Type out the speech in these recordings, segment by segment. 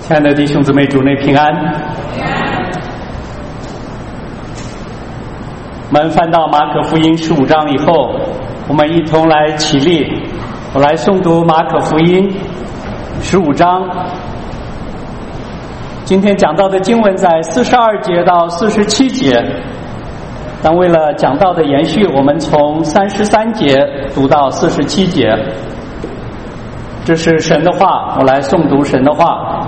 亲爱的弟兄姊妹，主内平安。我们翻到马可福音15章以后，我们一同来起立，我来诵读马可福音15章。今天讲到的经文在42节到47节，但为了讲道的延续，我们从33节读到47节。这是神的话，我来诵读神的话。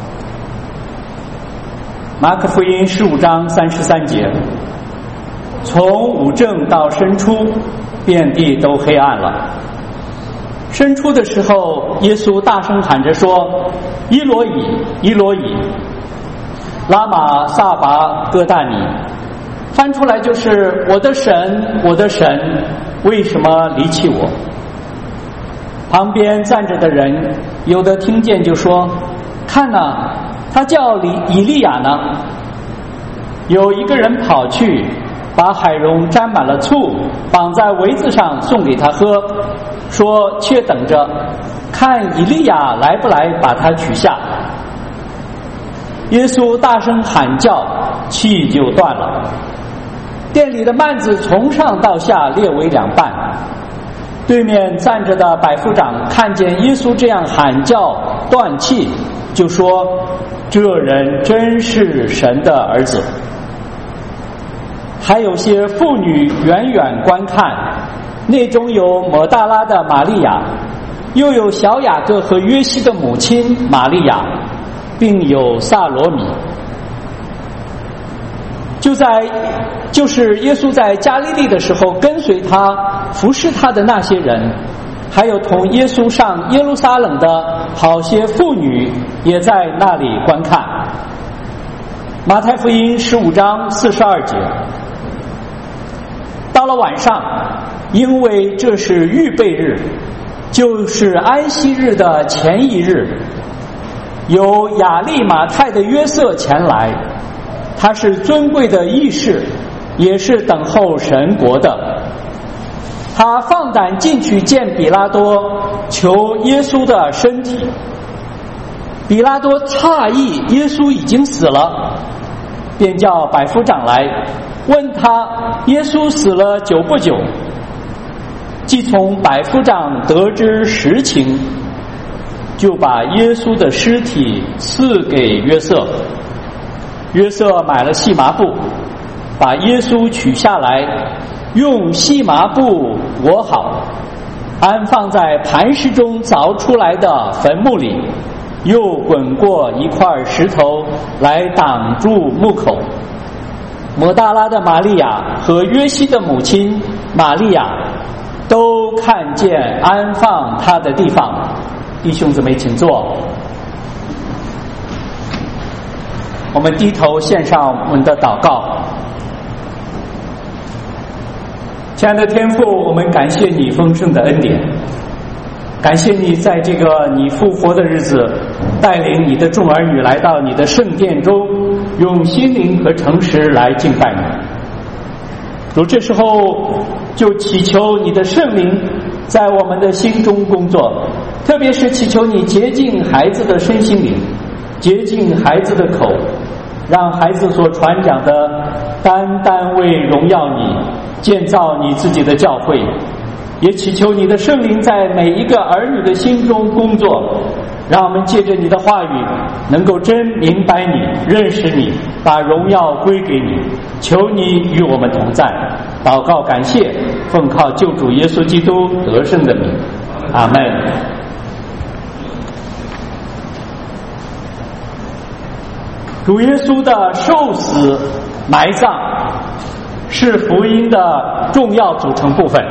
马可福音15章33节，从午正到申初，遍地都黑暗了。申初的时候，耶稣大声喊着说：伊罗以，伊罗以，拉玛撒拔哥大尼。翻出来就是我的神，我的神，为什么离弃我？旁边站着的人有的听见就说：看哪，他叫以利亚呢。有一个人跑去，把海蓉沾满了醋，绑在苇子上送给他喝，说：且等着，看以利亚来不来把他取下。耶稣大声喊叫，气就断了。店里的幔子从上到下裂为两半。对面站着的百夫长看见耶稣这样喊叫断气，就说：这人真是神的儿子。还有些妇女远远观看，内中有抹大拉的玛利亚，又有小雅各和约西的母亲玛利亚，并有撒罗米。就是耶稣在加利利的时候，跟随他服侍他的那些人，还有同耶稣上耶路撒冷的好些妇女，也在那里观看。马太福音15章42节。到了晚上，因为这是预备日，就是安息日的前一日，有亚利马太的约瑟前来，他是尊贵的义士，也是等候神国的。他放胆进去见比拉多，求耶稣的身体。比拉多诧异耶稣已经死了，便叫百夫长来问他耶稣死了久不久。既从百夫长得知实情，就把耶稣的尸体赐给约瑟。约瑟买了细麻布，把耶稣取下来，用细麻布裹好，安放在磐石中凿出来的坟墓里，又滚过一块石头来挡住墓口。抹大拉的玛利亚和约西的母亲玛利亚都看见安放他的地方。弟兄姊妹请坐。我们低头献上我们的祷告。亲爱的天父，我们感谢你丰盛的恩典，感谢你在这个你复活的日子，带领你的众儿女来到你的圣殿中，用心灵和诚实来敬拜你。主，这时候就祈求你的圣灵在我们的心中工作，特别是祈求你洁净孩子的身心灵，洁净孩子的口，让孩子所传讲的单单为荣耀你，建造你自己的教会。也祈求你的圣灵在每一个儿女的心中工作，让我们借着你的话语能够真明白你，认识你，把荣耀归给你。求你与我们同在。祷告感谢，奉靠救主耶稣基督得胜的名，阿们。主耶稣的受死埋葬是福音的重要组成部分。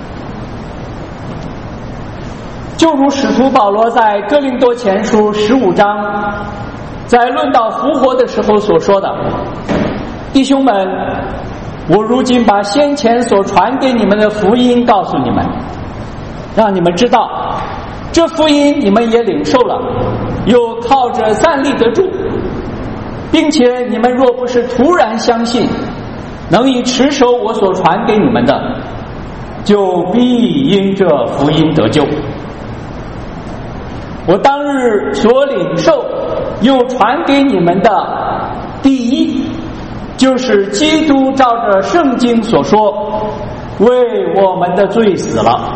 就如使徒保罗在哥林多前书15章在论到复活的时候所说的：弟兄们，我如今把先前所传给你们的福音告诉你们，让你们知道这福音你们也领受了，又靠着站立得住，并且你们若不是突然相信，能以持守我所传给你们的，就必因这福音得救。我当日所领受又传给你们的第一，就是基督照着圣经所说，为我们的罪死了，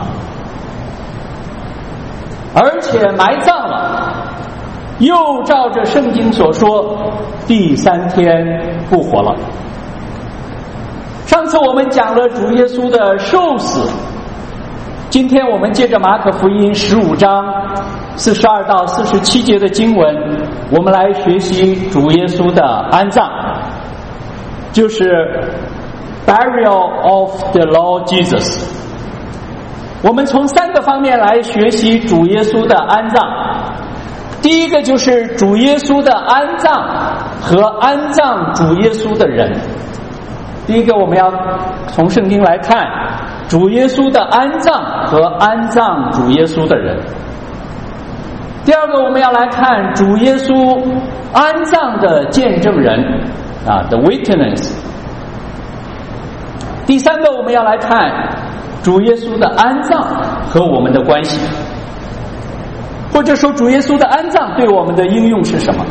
而且埋葬了，又照着圣经所说，第3天复活了。上次我们讲了主耶稣的受死，今天我们接着马可福音15章42到47节的经文，我们来学习主耶稣的安葬，就是 Burial of the Lord Jesus。 我们从3个方面来学习主耶稣的安葬。第一个就是主耶稣的安葬和安葬主耶稣的人。第一个我们要从圣经来看主耶稣的安葬和安葬主耶稣的人。第二个我们要来看主耶稣安葬的见证人，the witness。第三个我们要来看主耶稣的安葬和我们的关系，或者说主耶稣的安葬对我们的应用是什么。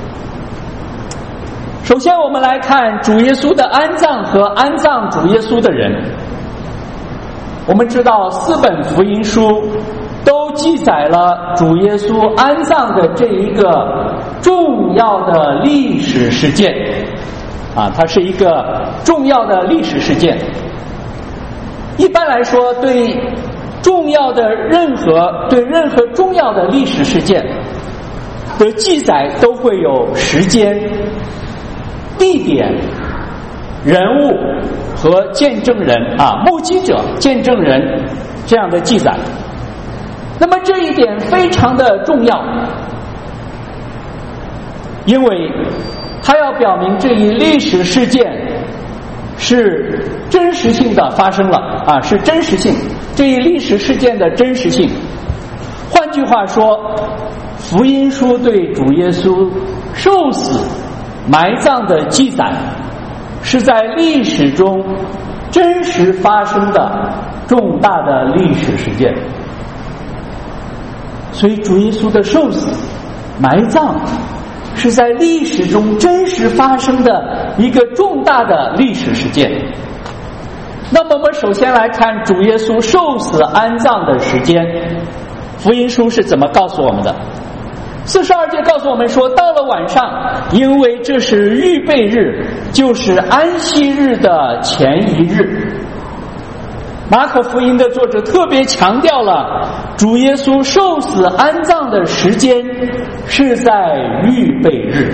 首先我们来看主耶稣的安葬和安葬主耶稣的人。我们知道4本福音书都记载了主耶稣安葬的这一个重要的历史事件它是一个重要的历史事件。一般来说，对任何重要的历史事件的记载都会有时间、地点、人物和见证人目击者、见证人这样的记载。那么这一点非常的重要，因为它要表明这一历史事件是真实性的发生了是真实性，这一历史事件的真实性。换句话说，福音书对主耶稣受死埋葬的记载是在历史中真实发生的重大的历史事件。所以主耶稣的受死埋葬是在历史中真实发生的一个重大的历史事件。那么我们首先来看主耶稣受死安葬的时间，福音书是怎么告诉我们的。42节告诉我们说，到了晚上，因为这是预备日，就是安息日的前一日。马可福音的作者特别强调了主耶稣受死安葬的时间是在预备日，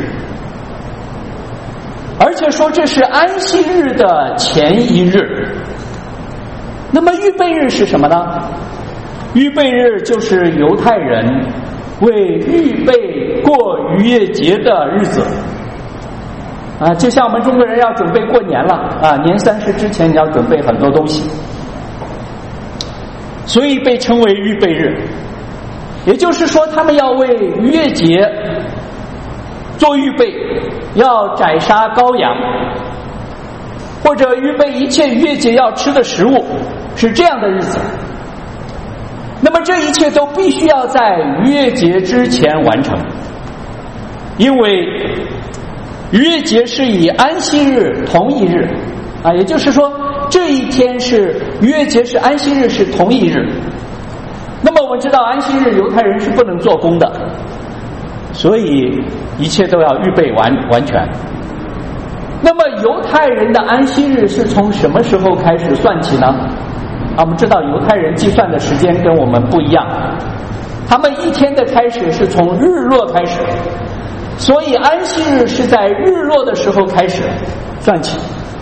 而且说这是安息日的前一日。那么预备日是什么呢？预备日就是犹太人为预备过逾越节的日子就像我们中国人要准备过年了年30之前你要准备很多东西，所以被称为预备日。也就是说他们要为逾越节做预备，要宰杀羔羊，或者预备一切逾越节要吃的食物，是这样的日子。那么这一切都必须要在逾越节之前完成，因为逾越节是以安息日同一日也就是说这一天是逾越节是安息日是同一日。那么我们知道安息日犹太人是不能做工的，所以一切都要预备完全。那么犹太人的安息日是从什么时候开始算起呢？我们知道犹太人计算的时间跟我们不一样，他们一天的开始是从日落开始，所以安息日是在日落的时候开始算起。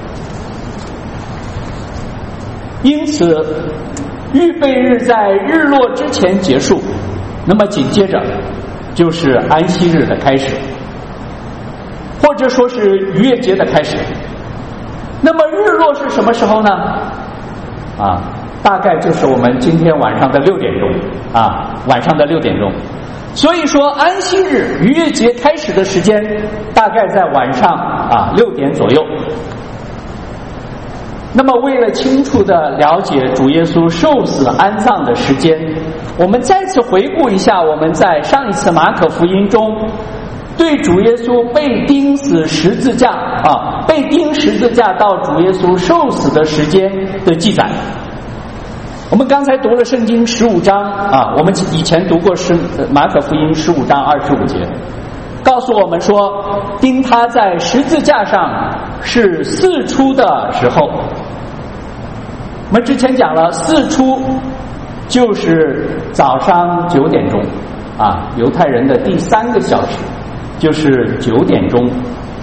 因此预备日在日落之前结束，那么紧接着就是安息日的开始，或者说是逾越节的开始。那么日落是什么时候呢？大概就是我们今天晚上的6点钟晚上的6点钟。所以说安息日逾越节开始的时间大概在晚上6点左右。那么为了清楚地了解主耶稣受死安葬的时间，我们再次回顾一下我们在上一次马可福音中对主耶稣被钉死十字架被钉十字架到主耶稣受死的时间的记载。我们刚才读了圣经15章我们以前读过马可福音15章25节，告诉我们说钉他在十字架上是巳初的时候。我们之前讲了巳初就是早上9点钟犹太人的第3个小时就是9点钟，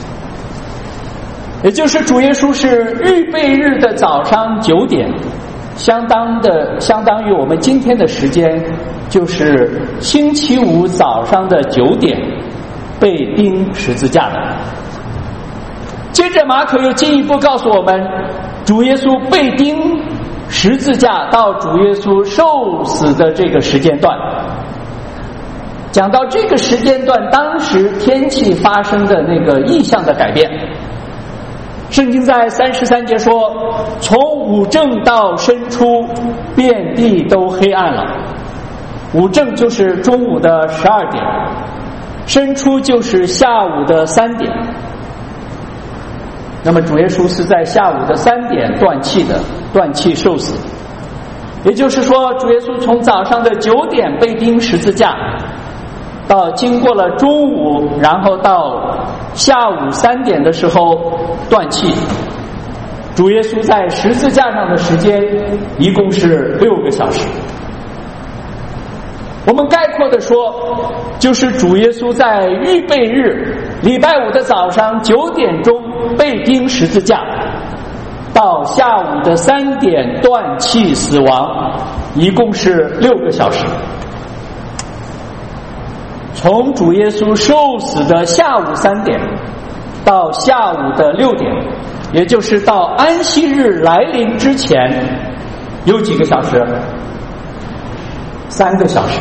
也就是主耶稣是预备日的早上9点，相当于我们今天的时间就是星期五早上的9点被钉十字架的。接着马可又进一步告诉我们，主耶稣被钉十字架到主耶稣受死的这个时间段。讲到这个时间段，当时天气发生的那个异象的改变，圣经在33节说，从午正到申初，遍地都黑暗了。午正就是中午的12点，申初就是下午的3点。那么主耶稣是在下午的3点断气受死，也就是说主耶稣从早上的9点被钉十字架，到经过了中午，然后到下午3点的时候断气。主耶稣在十字架上的时间一共是6个小时。我们概括的说，就是主耶稣在预备日礼拜5的早上9点钟被钉十字架，到下午的3点断气死亡，一共是6个小时。从主耶稣受死的下午3点到下午的6点，也就是到安息日来临之前，有几个小时？3个小时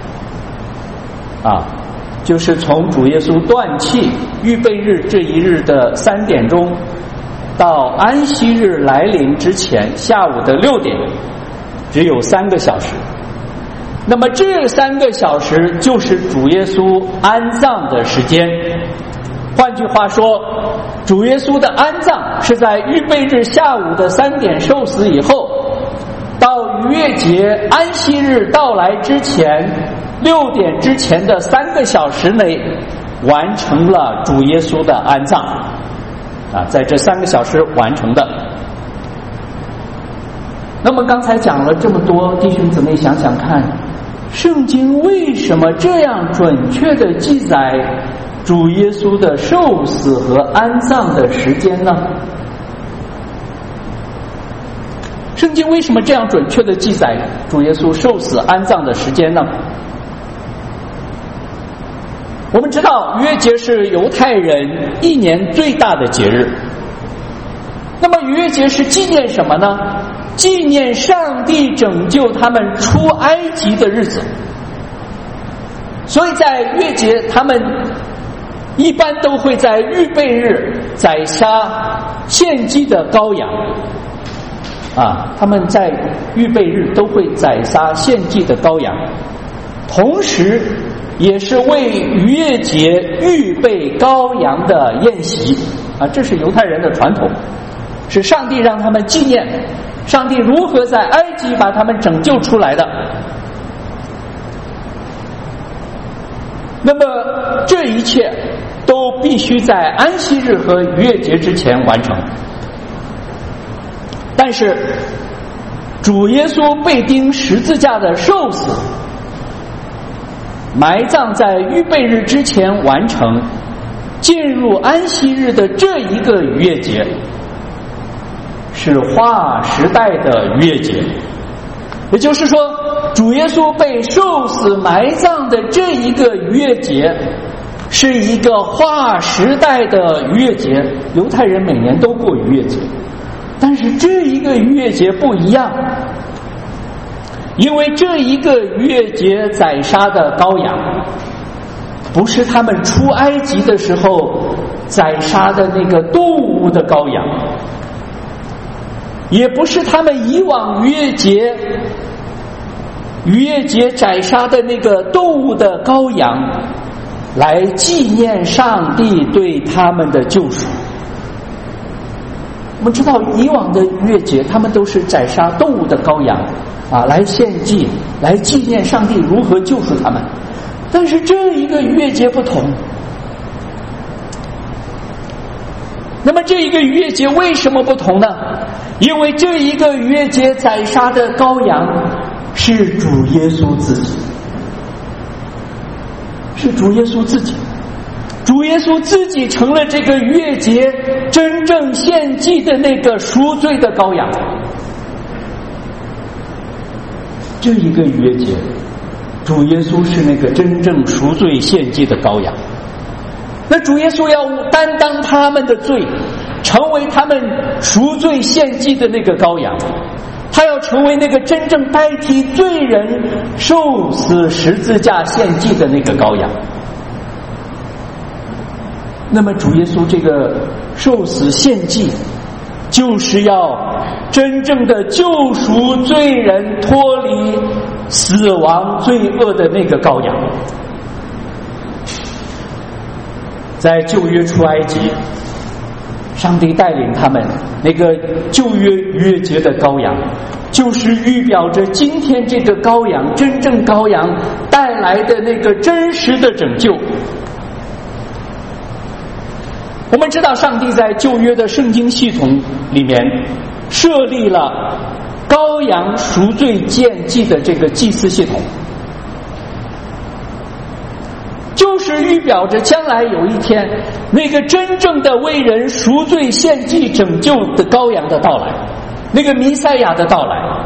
就是从主耶稣断气预备日这一日的3点钟到安息日来临之前下午的6点，只有3个小时。那么这3个小时就是主耶稣安葬的时间。换句话说，主耶稣的安葬是在预备日下午的3点受死以后，到逾越节安息日到来之前6点之前的3个小时内完成了主耶稣的安葬在这3个小时完成的。那么刚才讲了这么多，弟兄姊妹想想看，圣经为什么这样准确地记载主耶稣的受死和安葬的时间呢？圣经为什么这样准确地记载主耶稣受死安葬的时间呢？我们知道逾越节是犹太人一年最大的节日。那么逾越节是纪念什么呢？纪念上帝拯救他们出埃及的日子。所以在逾越节他们一般都会在预备日宰杀献祭的羔羊他们在预备日都会宰杀献祭的羔羊，同时也是为逾越节预备羔羊的宴席这是犹太人的传统，是上帝让他们纪念上帝如何在埃及把他们拯救出来的。那么这一切都必须在安息日和逾越节之前完成。但是主耶稣被钉十字架的受死埋葬在预备日之前完成，进入安息日的这一个逾越节是划时代的逾越节。也就是说，主耶稣被受死埋葬的这一个逾越节是一个划时代的逾越节。犹太人每年都过逾越节，但是这一个逾越节不一样，因为这一个逾越节宰杀的羔羊不是他们出埃及的时候宰杀的那个动物的羔羊，也不是他们以往逾越节宰杀的那个动物的羔羊， 来纪念上帝对他们的救赎。我们知道以往的逾越节，他们都是宰杀动物的羔羊来献祭，来纪念上帝如何救赎他们。但是这一个逾越节不同。那么这一个逾越节为什么不同呢？因为这一个逾越节宰杀的羔羊是主耶稣自己，是主耶稣自己，主耶稣自己成了这个逾越节真正献祭的那个赎罪的羔羊。这一个逾越节，主耶稣是那个真正赎罪献祭的羔羊。那主耶稣要担当他们的罪，成为他们赎罪献祭的那个羔羊，他要成为那个真正代替罪人受死十字架献祭的那个羔羊。那么主耶稣这个受死献祭，就是要真正的救赎罪人脱离死亡罪恶的那个羔羊。在旧约出埃及，上帝带领他们那个旧约逾越节的羔羊，就是预表着今天这个羔羊，真正羔羊带来的那个真实的拯救。我们知道上帝在旧约的圣经系统里面设立了羔羊赎罪献祭的这个祭司系统，就是预表着将来有一天那个真正的为人赎罪献祭拯救的羔羊的到来，那个弥赛亚的到来。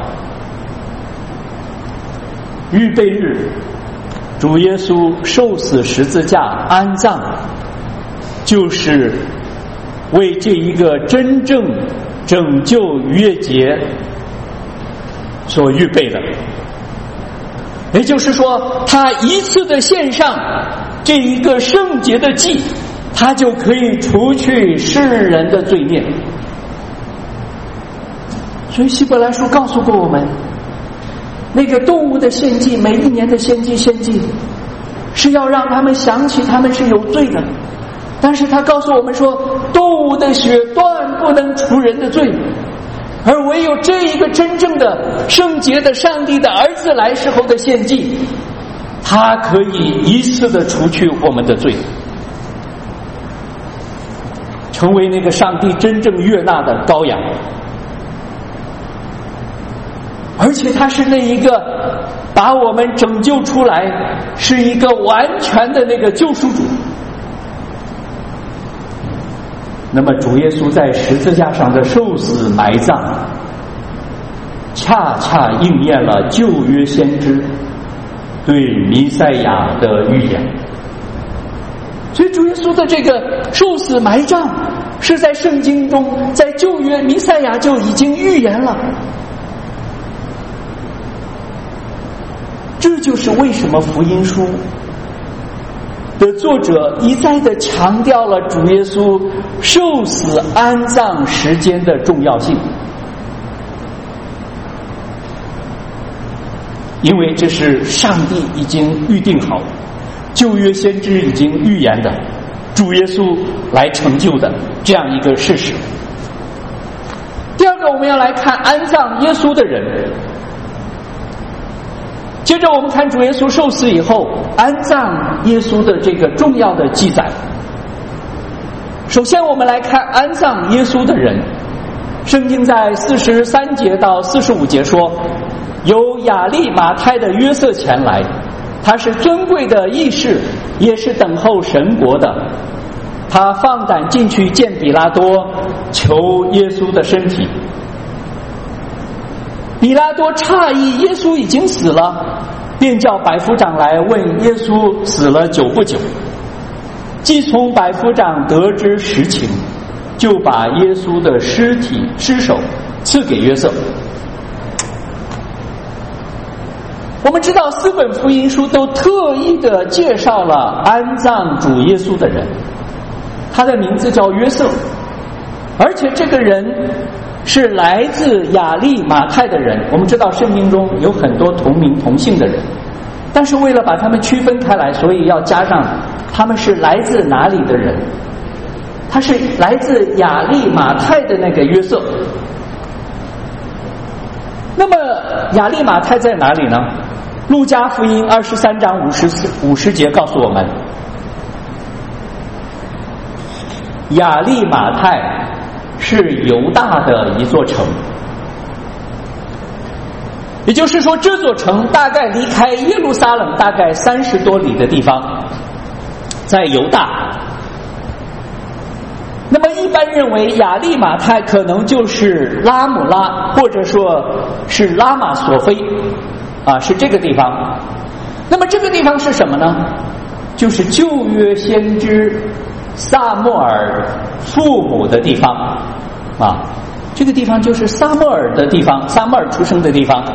预备日，主耶稣受死十字架安葬，就是为这一个真正拯救逾越节所预备的。也就是说，他一次的献上这一个圣洁的祭，他就可以除去世人的罪孽。所以希伯来书告诉过我们，那个动物的献祭，每一年的献祭是要让他们想起他们是有罪的，但是他告诉我们说，动物的血断不能除人的罪，而唯有这一个真正的圣洁的上帝的儿子来时候的献祭，他可以一次的除去我们的罪，成为那个上帝真正悦纳的羔羊。而且他是那一个把我们拯救出来，是一个完全的那个救赎主。那么主耶稣在十字架上的受死埋葬，恰恰应验了旧约先知对弥赛亚的预言。所以主耶稣的这个受死埋葬是在圣经中，在旧约弥赛亚就已经预言了。这就是为什么福音书的作者一再的强调了主耶稣受死安葬时间的重要性，因为这是上帝已经预定好，旧约先知已经预言的，主耶稣来成就的这样一个事实。第二个，我们要来看安葬耶稣的人。接着我们看主耶稣受死以后安葬耶稣的这个重要的记载。首先我们来看安葬耶稣的人。圣经在43节到45节说，有亚利马太的约瑟前来，他是尊贵的义士，也是等候神国的。他放胆进去见比拉多，求耶稣的身体。比拉多诧异耶稣已经死了，便叫百夫长来问耶稣死了久不久。既从百夫长得知实情，就把耶稣的尸首赐给约瑟。我们知道4本福音书都特意的介绍了安葬主耶稣的人，他的名字叫约瑟，而且这个人是来自亚利马太的人。我们知道圣经中有很多同名同姓的人， 但是为了把他们区分开来，所以要加上他们是来自哪里的人。他是来自亚利马太的那个约瑟。那么亚利马太在哪里呢？路加福音23章50节告诉我们，亚利马太是犹大的一座城，也就是说这座城大概离开耶路撒冷大概30多里的地方，在犹大。那么一般认为亚利马太可能就是拉姆拉，或者说是拉玛索菲是这个地方。那么这个地方是什么呢？就是旧约先知撒母耳父母的地方这个地方就是撒母耳的地方，撒母耳出生的地方，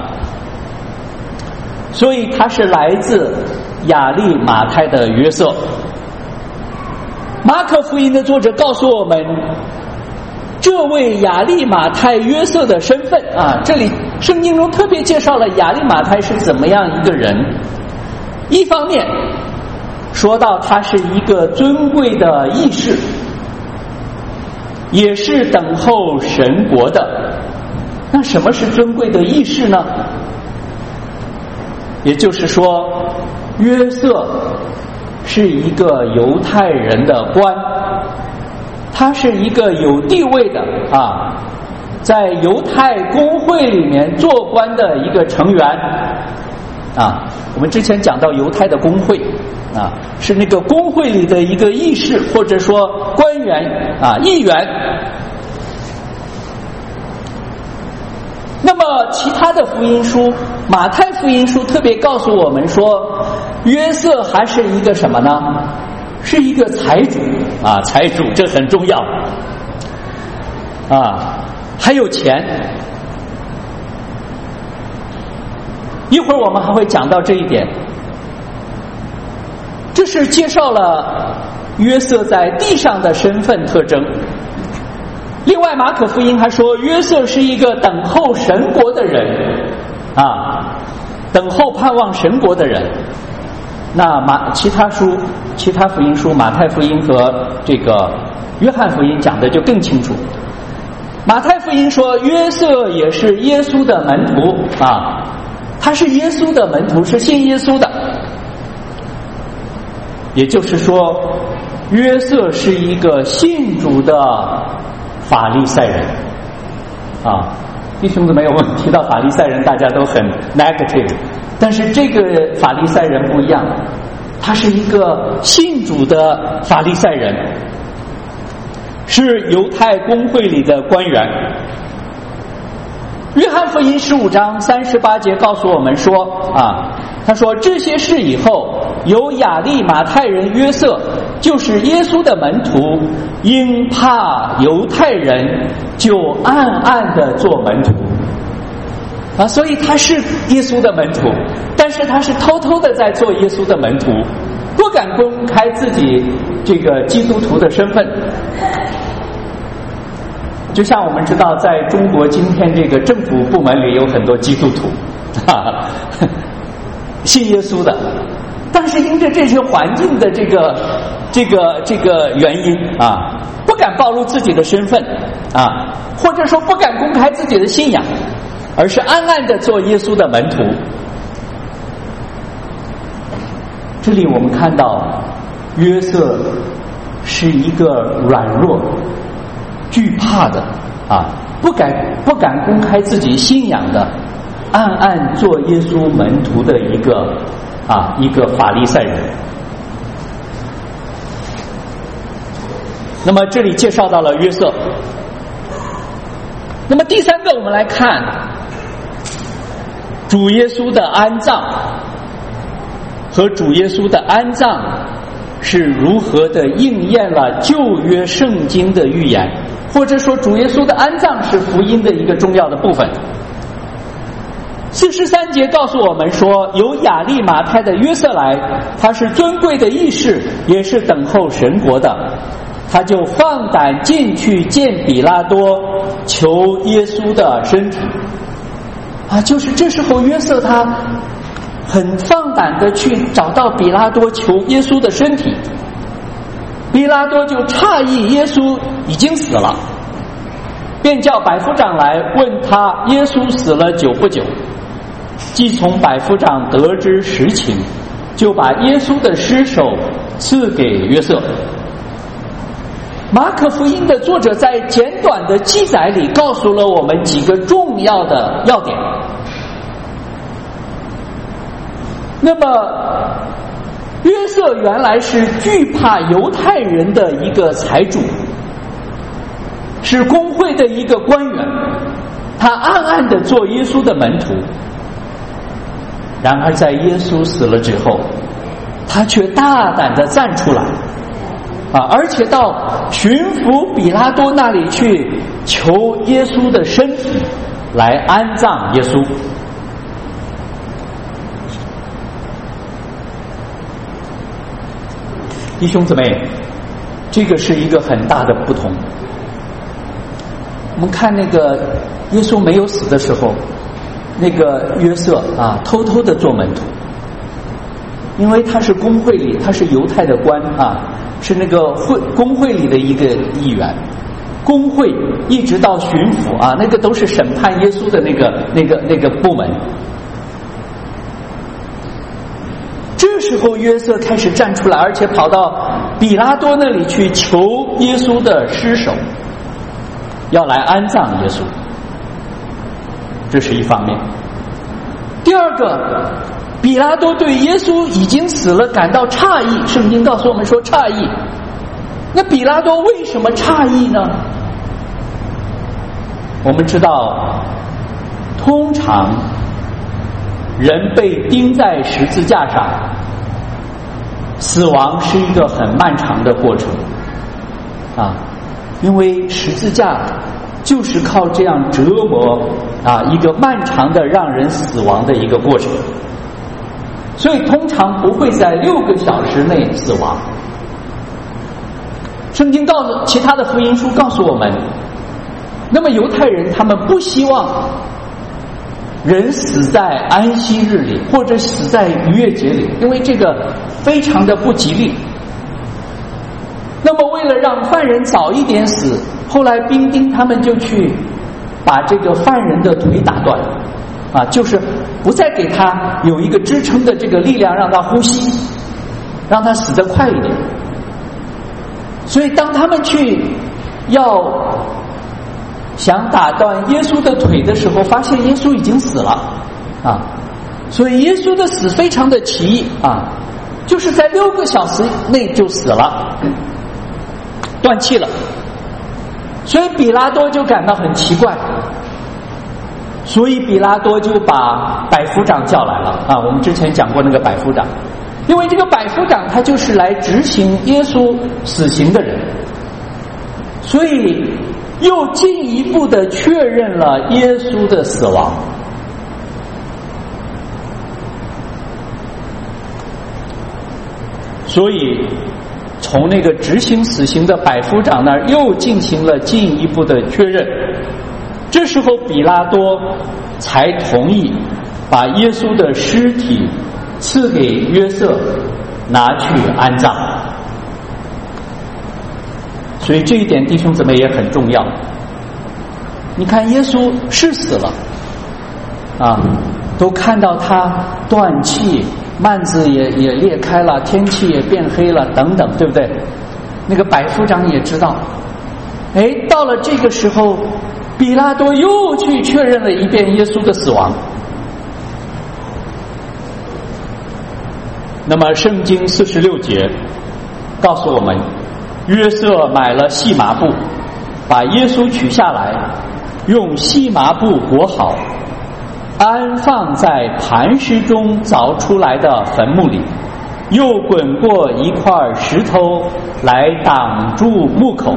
所以他是来自亚利马太的约瑟。马可福音的作者告诉我们，这位亚利马太约瑟的身份这里圣经中特别介绍了亚利马太是怎么样一个人。一方面说到他是一个尊贵的义士，也是等候神国的。那什么是尊贵的义士呢？也就是说，约瑟是一个犹太人的官，他是一个有地位的在犹太公会里面做官的一个成员我们之前讲到犹太的公会是那个公会里的一个议事或者说官员议员。那么其他的福音书，马太福音书特别告诉我们说，约瑟还是一个什么呢？是一个财主财主，这很重要还有钱。一会儿我们还会讲到这一点。这是介绍了约瑟在地上的身份特征。另外马可福音还说，约瑟是一个等候神国的人等候盼望神国的人。那其他福音书，马太福音和这个约翰福音讲的就更清楚。马太福音说约瑟也是耶稣的门徒他是耶稣的门徒，是信耶稣的。也就是说，约瑟是一个信主的法利赛人弟兄姊妹，我们提到法利赛人大家都很 negative， 但是这个法利赛人不一样，他是一个信主的法利赛人，是犹太公会里的官员。约翰福音15章38节告诉我们说他说这些事以后，有亚利马太人约瑟，就是耶稣的门徒，因怕犹太人，就暗暗的做门徒所以他是耶稣的门徒，但是他是偷偷的在做耶稣的门徒，不敢公开自己这个基督徒的身份。就像我们知道，在中国今天这个政府部门里有很多基督徒信耶稣的，但是因着这些环境的这个原因不敢暴露自己的身份或者说不敢公开自己的信仰，而是暗暗的做耶稣的门徒。这里我们看到约瑟是一个软弱惧怕的不敢公开自己信仰的，暗暗做耶稣门徒的一个法利赛人。那么这里介绍到了约瑟。那么第三个，我们来看主耶稣的安葬和主耶稣的安葬是如何的应验了旧约圣经的预言，或者说主耶稣的安葬是福音的一个重要的部分。43节告诉我们说，由亚利马太的约瑟来，他是尊贵的义士，也是等候神国的。他就放胆进去见比拉多，求耶稣的身体就是这时候约瑟他很放胆的去找到比拉多求耶稣的身体。比拉多就诧异耶稣已经死了，便叫百夫长来问他耶稣死了久不久。既从百夫长得知实情，就把耶稣的尸首赐给约瑟。马可福音的作者在简短的记载里告诉了我们几个重要的要点。那么约瑟原来是惧怕犹太人的一个财主，是公会的一个官员，他暗暗地做耶稣的门徒。然而在耶稣死了之后，他却大胆地站出来而且到巡抚比拉多那里去求耶稣的身体来安葬耶稣。弟兄姊妹，这个是一个很大的不同。我们看那个耶稣没有死的时候，那个约瑟偷偷的做门徒，因为他是公会里，他是犹太的官是那个公会里的一个议员。公会一直到巡抚那个都是审判耶稣的那个部门。这时候约瑟开始站出来，而且跑到比拉多那里去求耶稣的尸首，要来安葬耶稣。这是一方面。第二个，比拉多对耶稣已经死了感到诧异，圣经告诉我们说诧异。那比拉多为什么诧异呢？我们知道，通常人被钉在十字架上，死亡是一个很漫长的过程因为十字架就是靠这样折磨一个漫长的让人死亡的一个过程，所以通常不会在6个小时内死亡。圣经告诉其他的福音书告诉我们，那么犹太人他们不希望人死在安息日里或者死在逾越节里，因为这个非常的不吉利。那么为了让犯人早一点死，后来兵丁他们就去把这个犯人的腿打断就是不再给他有一个支撑的这个力量让他呼吸，让他死得快一点。所以当他们去要想打断耶稣的腿的时候，发现耶稣已经死了所以耶稣的死非常的奇异就是在6个小时内就死了，断气了。所以比拉多就感到很奇怪，所以比拉多就把百夫长叫来了我们之前讲过那个百夫长，因为这个百夫长他就是来执行耶稣死刑的人，所以又进一步的确认了耶稣的死亡。所以从那个执行死刑的百夫长那儿又进行了进一步的确认。这时候比拉多才同意把耶稣的尸体赐给约瑟拿去安葬。所以这一点弟兄姊妹也很重要。你看耶稣是死了都看到他断气，幔子也裂开了，天气也变黑了等等，对不对？那个百夫长也知道。到了这个时候，比拉多又去确认了一遍耶稣的死亡。那么圣经46节告诉我们，约瑟买了细麻布，把耶稣取下来，用细麻布裹好，安放在磐石中凿出来的坟墓里，又滚过一块石头来挡住墓口。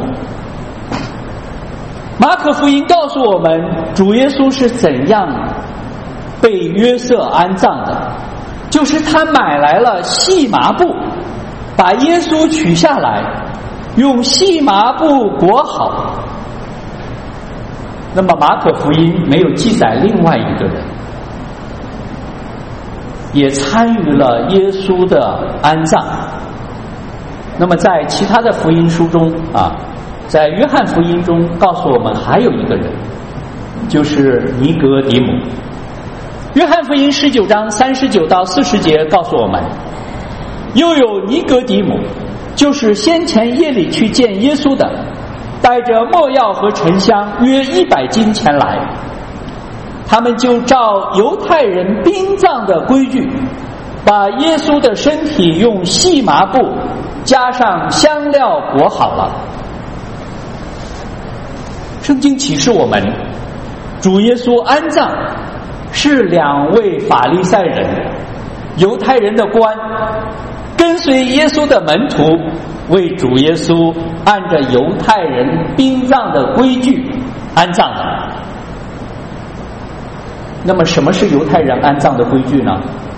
马可福音告诉我们，主耶稣是怎样被约瑟安葬的，就是他买来了细麻布，把耶稣取下来，用细麻布裹好。那么马可福音没有记载另外一个人， 也参与了耶稣的安葬。那么在其他的福音书中啊，在约翰福音中告诉我们还有一个人，就是尼哥底母。约翰福音19章39到40节告诉我们，又有尼哥底母，就是先前夜里去见耶稣的，带着没药和沉香约100斤前来。他们就照犹太人殡葬的规矩，把耶稣的身体用细麻布加上香料裹好了。圣经启示我们，主耶稣安葬是2位法利赛人，犹太人的官，跟随耶稣的门徒，为主耶稣按着犹太人殡葬的规矩安葬的。那么什么是犹太人安葬的规矩呢？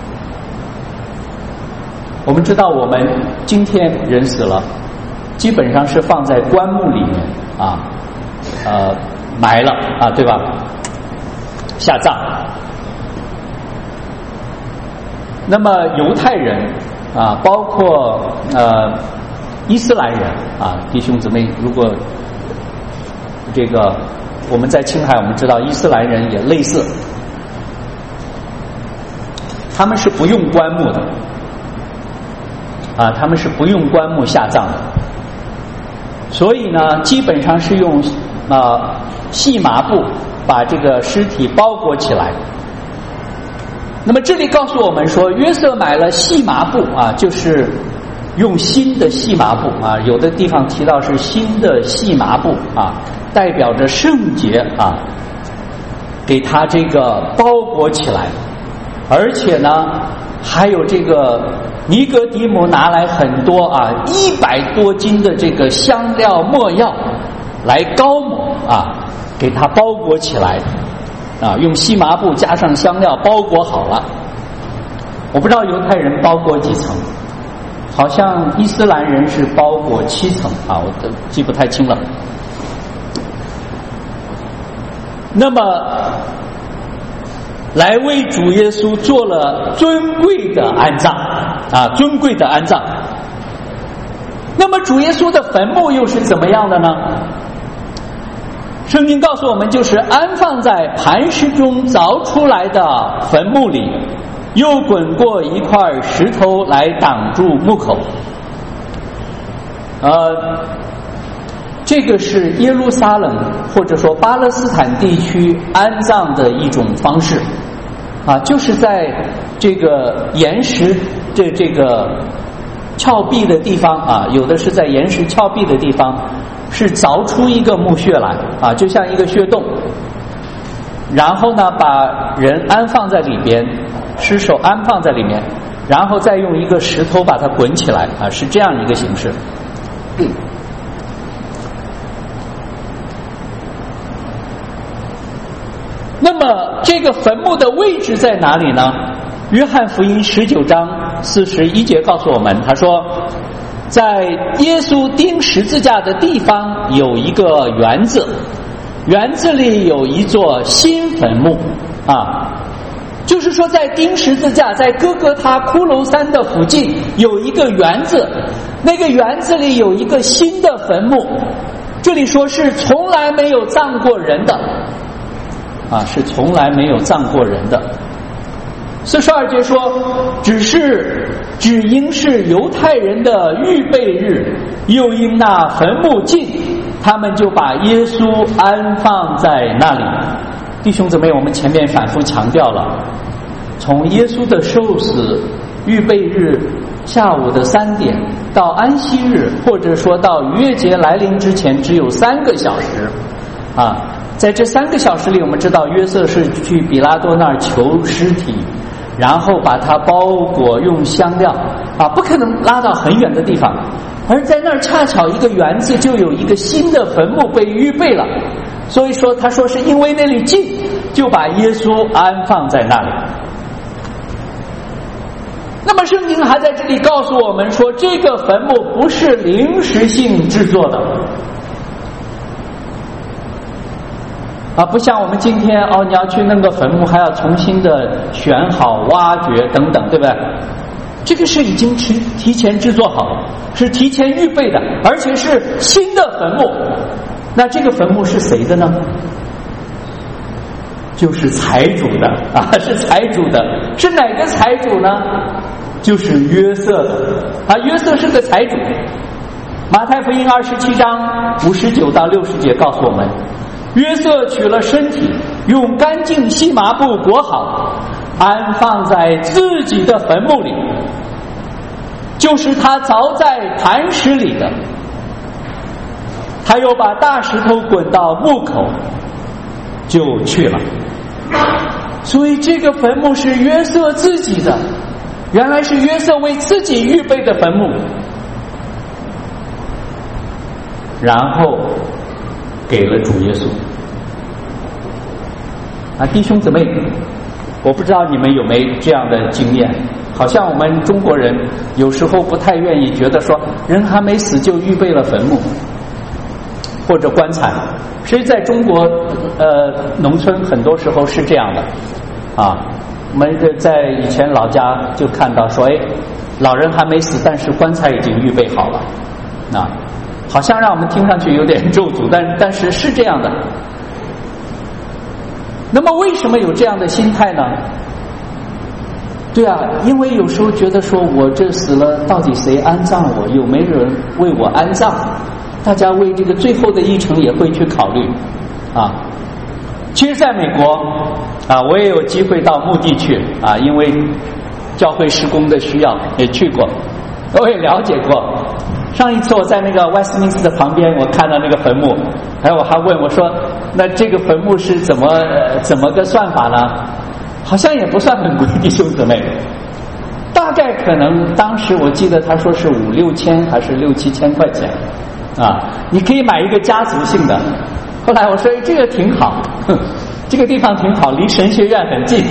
我们知道我们今天人死了，基本上是放在棺木里面啊，埋了啊，对吧？下葬。那么犹太人啊，包括伊斯兰人啊，弟兄姊妹，如果这个我们在青海，我们知道伊斯兰人也类似，他们是不用棺木的啊，他们是不用棺木下葬的，所以呢，基本上是用细麻布把这个尸体包裹起来。那么这里告诉我们说，约瑟买了细麻布啊，就是用新的细麻布啊，有的地方提到是新的细麻布啊，代表着圣洁啊，给他这个包裹起来。而且呢，还有这个尼哥底母拿来很多啊100多斤的这个香料没药来膏抹啊，给它包裹起来啊，用细麻布加上香料包裹好了。我不知道犹太人包裹几层，好像伊斯兰人是包裹7层啊，我都记不太清了。那么来为主耶稣做了尊贵的安葬啊，尊贵的安葬。那么主耶稣的坟墓又是怎么样的呢？圣经告诉我们，就是安放在磐石中凿出来的坟墓里，又滚过一块石头来挡住墓口。这个是耶路撒冷或者说巴勒斯坦地区安葬的一种方式啊，就是在这个岩石这个峭壁的地方啊，有的是在岩石峭壁的地方是凿出一个墓穴来啊，就像一个穴洞，然后呢把人安放在里边，尸首安放在里面，然后再用一个石头把它滚起来啊，是这样一个形式。那么这个坟墓的位置在哪里呢？约翰福音19章41节告诉我们，他说在耶稣钉十字架的地方有一个园子，园子里有一座新坟墓啊，就是说在钉十字架在哥哥他骷髅山的附近有一个园子，那个园子里有一个新的坟墓，这里说是从来没有葬过人的啊，是从来没有葬过人的。42节说，只因是犹太人的预备日，又因那坟墓近，他们就把耶稣安放在那里。弟兄姊妹，我们前面反复强调了，从耶稣的受死预备日下午的3点到安息日，或者说到逾越节来临之前，只有3个小时啊。在这3个小时里，我们知道约瑟是去比拉多那儿求尸体，然后把它包裹用香料啊，不可能拉到很远的地方，而在那儿恰巧一个园子就有一个新的坟墓被预备了，所以说他说是因为那里近，就把耶稣安放在那里。那么圣经还在这里告诉我们说，这个坟墓不是临时性制作的， 不像我们今天你要去弄个坟墓还要重新的选好挖掘等等，对不对？这个是已经提前制作好，是提前预备的，而且是新的坟墓。那这个坟墓是谁的呢？就是财主的是财主的。是哪个财主呢？就是约瑟的约瑟是个财主。马太福音27章59到60节告诉我们，约瑟取了身体，用干净细麻布裹好，安放在自己的坟墓里，就是他凿在磐石里的。他又把大石头滚到墓口，就去了。所以这个坟墓是约瑟自己的，原来是约瑟为自己预备的坟墓，然后给了主耶稣。弟兄姊妹，我不知道你们有没有这样的经验，好像我们中国人有时候不太愿意，觉得说人还没死就预备了坟墓或者棺材。所以在中国农村很多时候是这样的我们在以前老家就看到说老人还没死，但是棺材已经预备好了好像让我们听上去有点咒诅，但是是这样的。那么为什么有这样的心态呢？对因为有时候觉得说我这死了，到底谁安葬我？有没有人为我安葬？大家为这个最后的议程也会去考虑其实在美国我也有机会到墓地去因为教会施工的需要也去过，我也了解过。上一次我在那个 Westminster 旁边，我看到那个坟墓，我还问我说，那这个坟墓是怎么个算法呢？好像也不算很贵，弟兄姊妹，大概可能当时我记得他说是5-6千还是6-7千块钱你可以买一个家族性的。后来我说这个挺好，这个地方挺好，离神学院很近。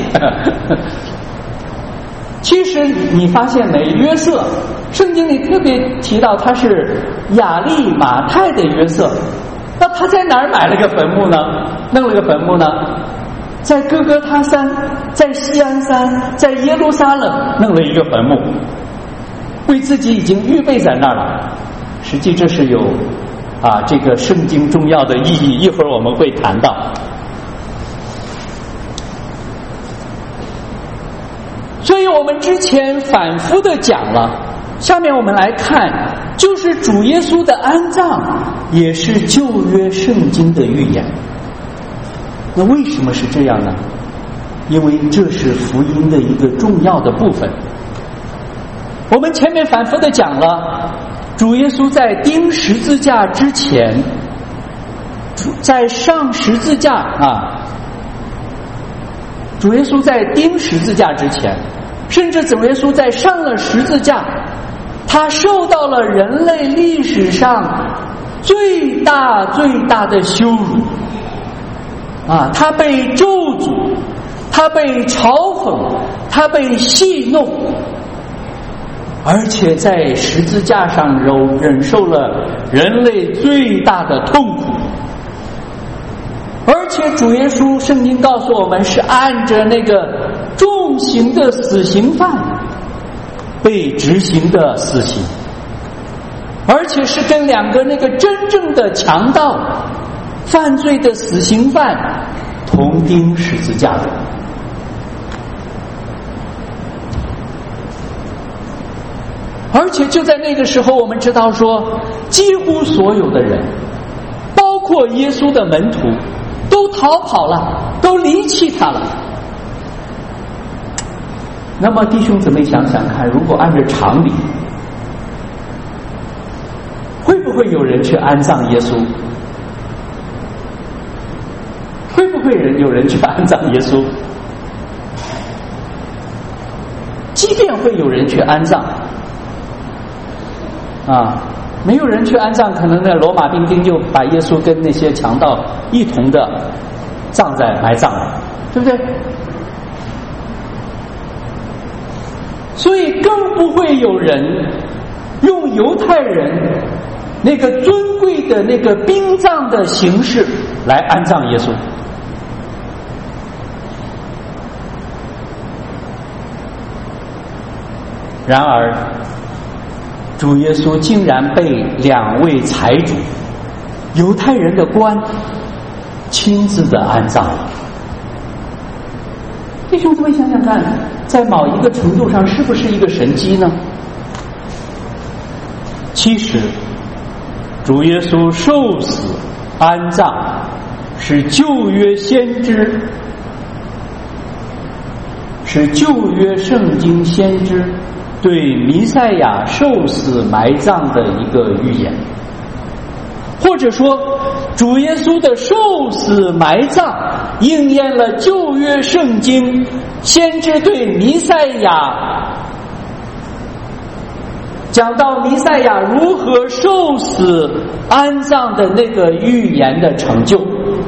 其实你发现没，约瑟圣经里特别提到他是亚利马太的约瑟，那他在哪儿买了个坟墓呢？弄了个坟墓呢？在哥哥他山，在西安山，在耶路撒冷弄了一个坟墓，为自己已经预备在那儿了。实际这是有这个圣经重要的意义，一会儿我们会谈到。所以我们之前反复的讲了，下面我们来看，就是主耶稣的安葬也是旧约圣经的预言。那为什么是这样呢？因为这是福音的一个重要的部分。我们前面反复的讲了，主耶稣在钉十字架之前，在上十字架主耶稣在钉十字架之前，甚至主耶稣在上了十字架，他受到了人类历史上最大的羞辱他被咒诅，他被嘲讽，他被戏弄，而且在十字架上忍受了人类最大的痛苦。而且主耶稣圣经告诉我们，是按着那个重刑的死刑犯被执行的死刑，而且是跟2个那个真正的强盗犯罪的死刑犯同钉十字架的。而且就在那个时候，我们知道说，几乎所有的人，包括耶稣的门徒，都逃跑了，都离弃他了。那么弟兄姊妹想想看，如果按照常理，会不会有人去安葬耶稣？会不会有人去安葬耶稣？即便会有人去安葬没有人去安葬，可能那罗马兵丁就把耶稣跟那些强盗一同的埋葬了，对不对？所以更不会有人用犹太人那个尊贵的那个殡葬的形式来安葬耶稣。 然而主耶稣竟然被2位财主，犹太人的官亲自的安葬了。弟兄姊妹想想看，在某一个程度上是不是一个神迹呢？其实主耶稣受死安葬是旧约先知，是旧约圣经先知对弥赛亚受死埋葬的一个预言，或者说主耶稣的受死埋葬应验了旧约圣经先知对弥赛亚讲到弥赛亚如何受死安葬的那个预言的成就。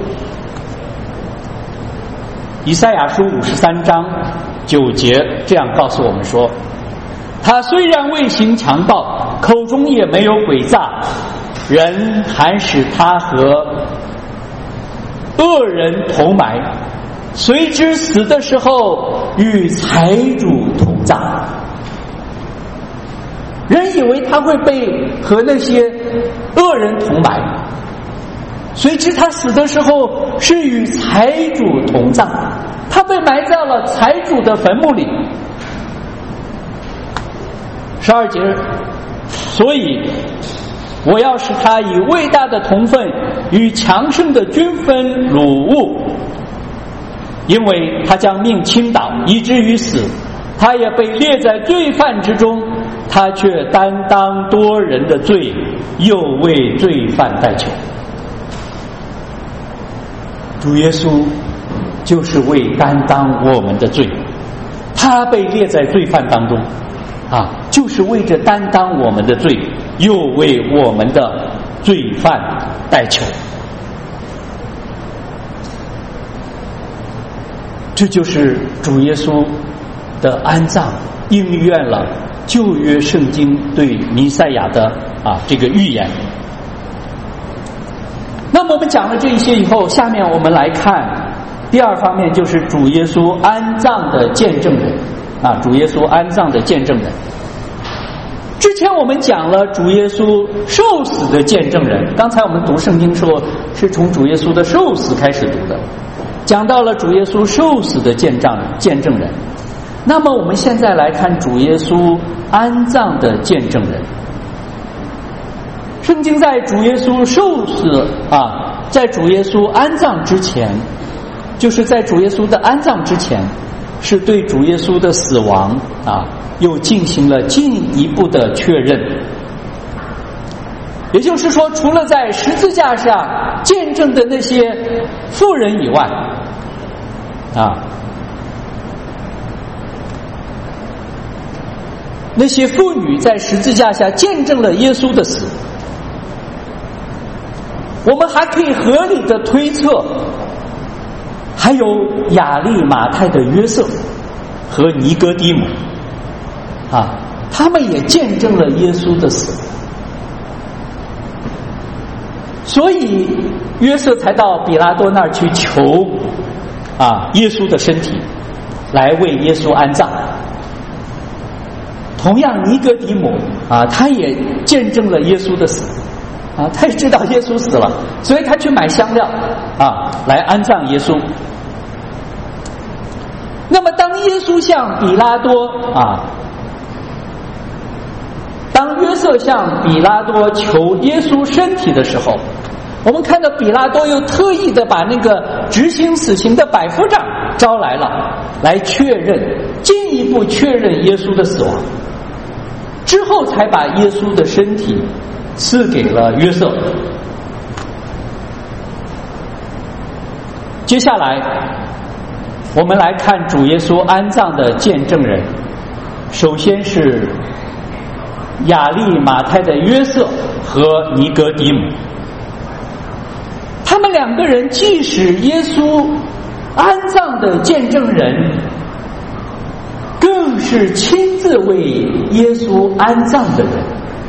以赛亚书53章9节这样告诉我们说，他虽然未行强暴，口中也没有诡诈，人还使他和恶人同埋，随之死的时候与财主同葬。人以为他会被和那些恶人同埋，随之他死的时候是与财主同葬，他被埋在了财主的坟墓里。12节，所以我要使他以伟大的同分与强盛的均分辱物，因为他将命倾倒以至于死，他也被列在罪犯之中，他却担当多人的罪，又为罪犯代求。主耶稣就是为担当我们的罪，他被列在罪犯当中就是为着担当我们的罪，又为我们的罪犯代求。这就是主耶稣的安葬应验了旧约圣经对弥赛亚的这个预言。那么我们讲了这一些以后，下面我们来看第二方面，就是主耶稣安葬的见证人主耶稣安葬的见证人。之前我们讲了主耶稣受死的见证人，刚才我们读圣经说是从主耶稣的受死开始读的，讲到了主耶稣受死的见证人。那么我们现在来看主耶稣安葬的见证人。圣经在主耶稣受死在主耶稣安葬之前，就是在主耶稣的安葬之前，是对主耶稣的死亡又进行了进一步的确认。也就是说，除了在十字架上见证的那些妇人以外那些妇女在十字架下见证了耶稣的死，我们还可以合理的推测，还有亚利马太的约瑟和尼哥底母他们也见证了耶稣的死，所以约瑟才到比拉多那儿去求耶稣的身体，来为耶稣安葬。同样尼哥底母他也见证了耶稣的死他也知道耶稣死了，所以他去买香料来安葬耶稣。那么当耶稣向比拉多当约瑟向比拉多求耶稣身体的时候，我们看到比拉多又特意的把那个执行死刑的百夫长招来了，来确认，进一步确认耶稣的死亡，之后才把耶稣的身体赐给了约瑟。接下来我们来看主耶稣安葬的见证人，首先是亚利马太的约瑟和尼哥底母。他们两个人既是耶稣安葬的见证人，更是亲自为耶稣安葬的人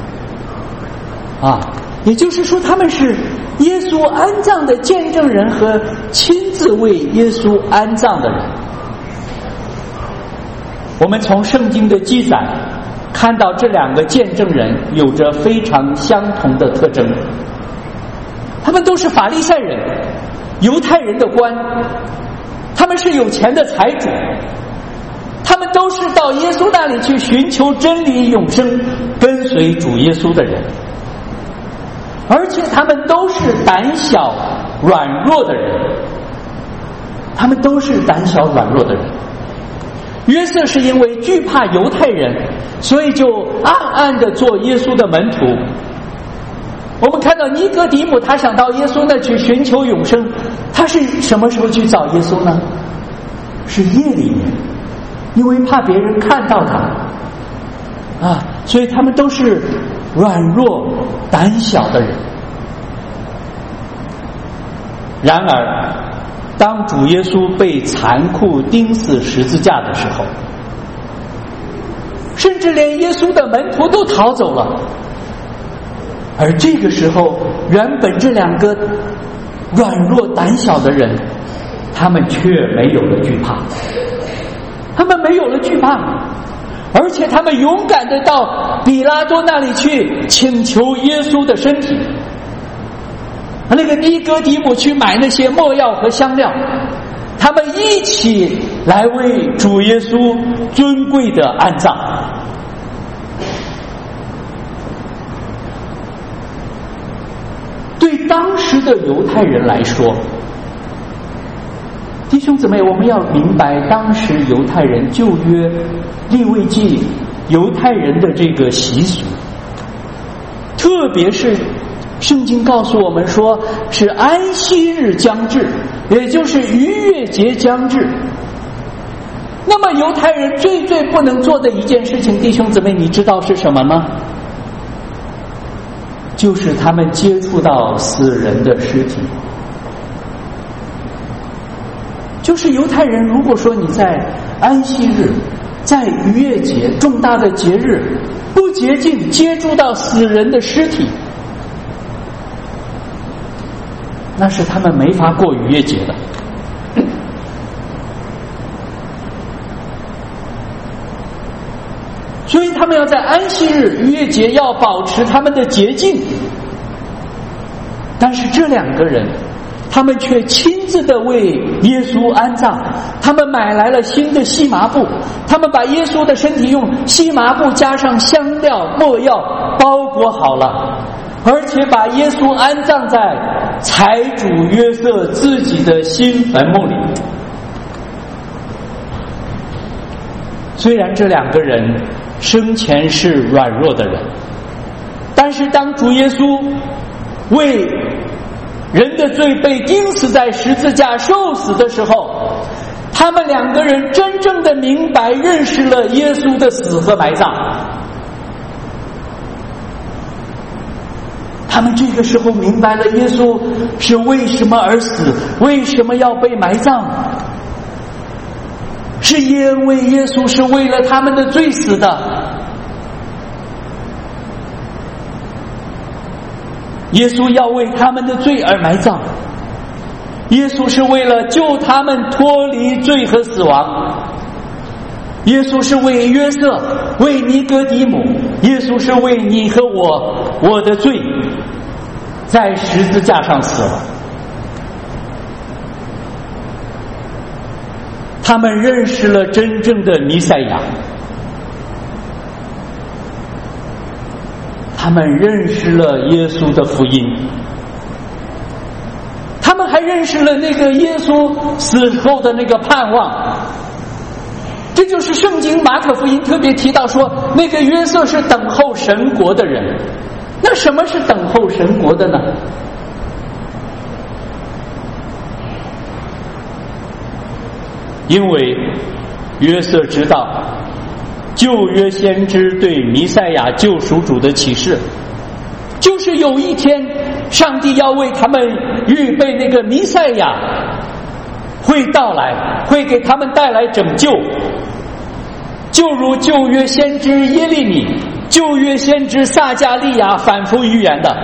也就是说他们是耶稣安葬的见证人和亲自为耶稣安葬的人。我们从圣经的记载看到这两个见证人有着非常相同的特征，他们都是法利赛人，犹太人的官，他们是有钱的财主，他们都是到耶稣那里去寻求真理永生，跟随主耶稣的人，而且他们都是胆小软弱的人，他们都是胆小软弱的人。约瑟是因为惧怕犹太人，所以就暗暗地做耶稣的门徒。我们看到尼哥底母，他想到耶稣那去寻求永生，他是什么时候去找耶稣呢？是夜里面，因为怕别人看到他所以他们都是软弱胆小的人。然而当主耶稣被残酷钉死十字架的时候，甚至连耶稣的门徒都逃走了，而这个时候原本这两个软弱胆小的人，他们却没有了惧怕，他们没有了惧怕，而且他们勇敢地到比拉多那里去请求耶稣的身体。那个尼哥底母去买那些没药和香料，他们一起来为主耶稣尊贵的安葬。对当时的犹太人来说，弟兄姊妹，我们要明白当时犹太人旧约利未记犹太人的这个习俗，特别是圣经告诉我们说是安息日将至，也就是逾越节将至。那么犹太人最不能做的一件事情，弟兄姊妹，你知道是什么吗？就是他们接触到死人的尸体。就是犹太人，如果说你在安息日，在逾越节重大的节日不洁净，接触到死人的尸体，那是他们没法过逾越节的。所以他们要在安息日逾越节要保持他们的洁净。但是这两个人，他们却亲自的为耶稣安葬，他们买来了新的细麻布，他们把耶稣的身体用细麻布加上香料没药包裹好了，而且把耶稣安葬在财主约瑟自己的新坟墓里。虽然这两个人生前是软弱的人，但是当主耶稣为人的罪被钉死在十字架受死的时候，他们两个人真正的明白认识了耶稣的死和埋葬。他们这个时候明白了耶稣是为什么而死，为什么要被埋葬，是因为耶稣是为了他们的罪死的。耶稣要为他们的罪而埋葬，耶稣是为了救他们脱离罪和死亡，耶稣是为约瑟，为尼哥底母，耶稣是为你和我的罪在十字架上死了。他们认识了真正的弥赛亚，他们认识了耶稣的福音，他们还认识了那个耶稣死后的那个盼望。这就是圣经马可福音特别提到说，那个约瑟是等候神国的人。那什么是等候神国的呢？因为约瑟知道旧约先知对弥赛亚救赎主的启示，就是有一天上帝要为他们预备那个弥赛亚会到来，会给他们带来拯救，就如旧约先知耶利米、旧约先知撒迦利亚反复预言的。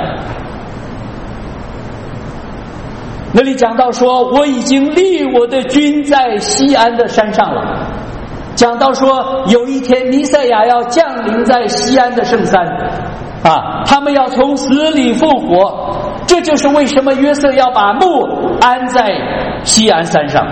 那里讲到说，我已经立我的君在西安的山上了， 讲到说有一天弥赛亚要降临在西安的圣山啊，他们要从死里复活，这就是为什么约瑟要把墓安在西安山上。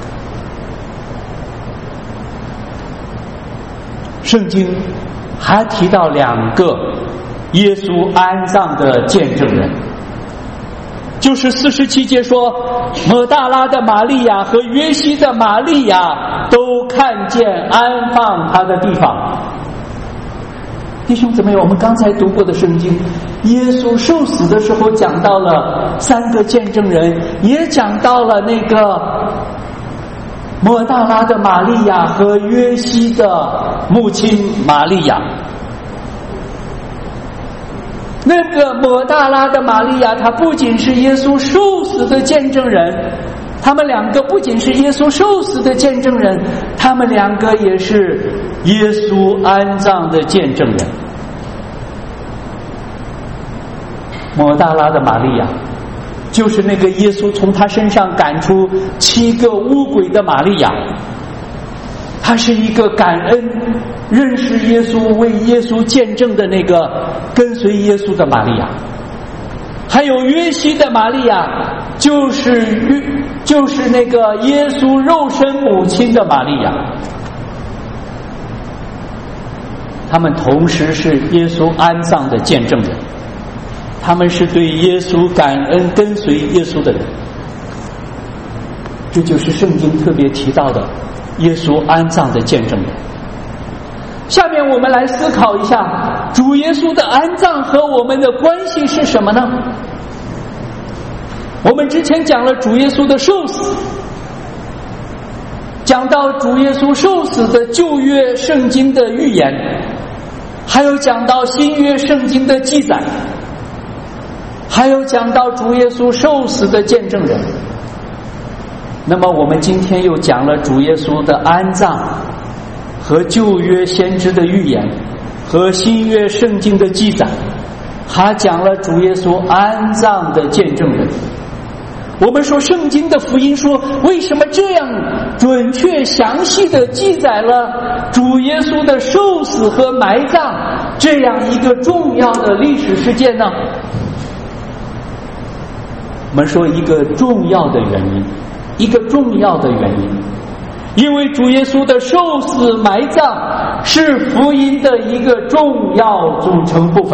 圣经还提到2个耶稣安葬的见证人，就是47节说抹大拉的玛利亚和约西的玛利亚都看见安放他的地方。弟兄姊妹，我们刚才读过的圣经，耶稣受死的时候讲到了3个见证人，也讲到了那个抹大拉的玛利亚和约西的母亲玛利亚。那个抹大拉的玛利亚，她不仅是耶稣受死的见证人，他们2个不仅是耶稣受死的见证人，他们2个也是耶稣安葬的见证人。抹大拉的玛利亚就是那个耶稣从他身上赶出7个污鬼的玛利亚，她是一个感恩认识耶稣为耶稣见证的那个跟随耶稣的玛利亚。还有约西的玛利亚，就是那个耶稣肉身母亲的玛利亚，他们同时是耶稣安葬的见证人，他们是对耶稣感恩跟随耶稣的人。这就是圣经特别提到的耶稣安葬的见证人。下面我们来思考一下，主耶稣的安葬和我们的关系是什么呢？我们之前讲了主耶稣的受死，讲到主耶稣受死的旧约圣经的预言，还有讲到新约圣经的记载，还有讲到主耶稣受死的见证人。那么我们今天又讲了主耶稣的安葬和旧约先知的预言和新约圣经的记载，还讲了主耶稣安葬的见证人。我们说圣经的福音说，为什么这样准确详细的记载了主耶稣的受死和埋葬这样一个重要的历史事件呢？我们说一个重要的原因，因为主耶稣的受死埋葬是福音的一个重要组成部分。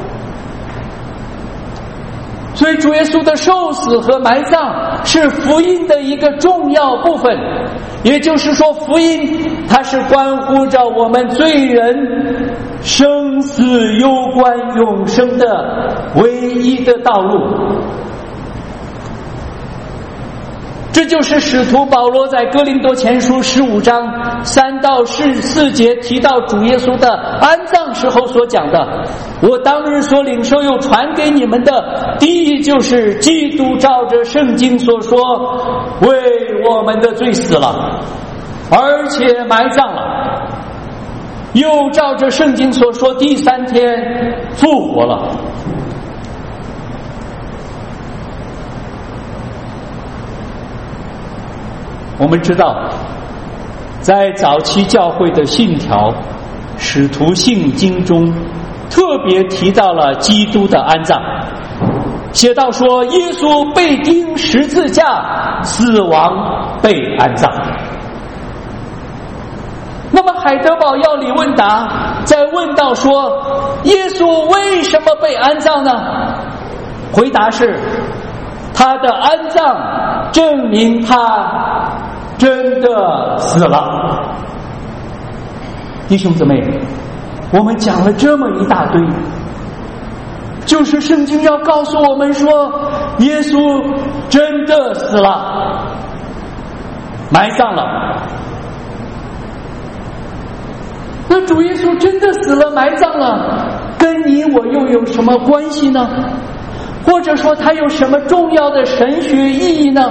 所以主耶稣的受死和埋葬是福音的一个重要部分，也就是说福音它是关乎着我们罪人生死攸关永生的唯一的道路。这就是使徒保罗在哥林多前书15章3到4节提到主耶稣的安葬时候所讲的，我当日所领受又传给你们的，第一就是基督照着圣经所说为我们的罪死了，而且埋葬了，又照着圣经所说第3天复活了。我们知道在早期教会的信条使徒信经中特别提到了基督的安葬，写到说耶稣被钉十字架死亡被安葬。那么海德堡要理问答在问到说耶稣为什么被安葬呢？回答是他的安葬证明他真的死了。弟兄姊妹，我们讲了这么一大堆，就是圣经要告诉我们说耶稣真的死了，埋葬了。那主耶稣真的死了埋葬了，跟你我又有什么关系呢？或者说它有什么重要的神学意义呢？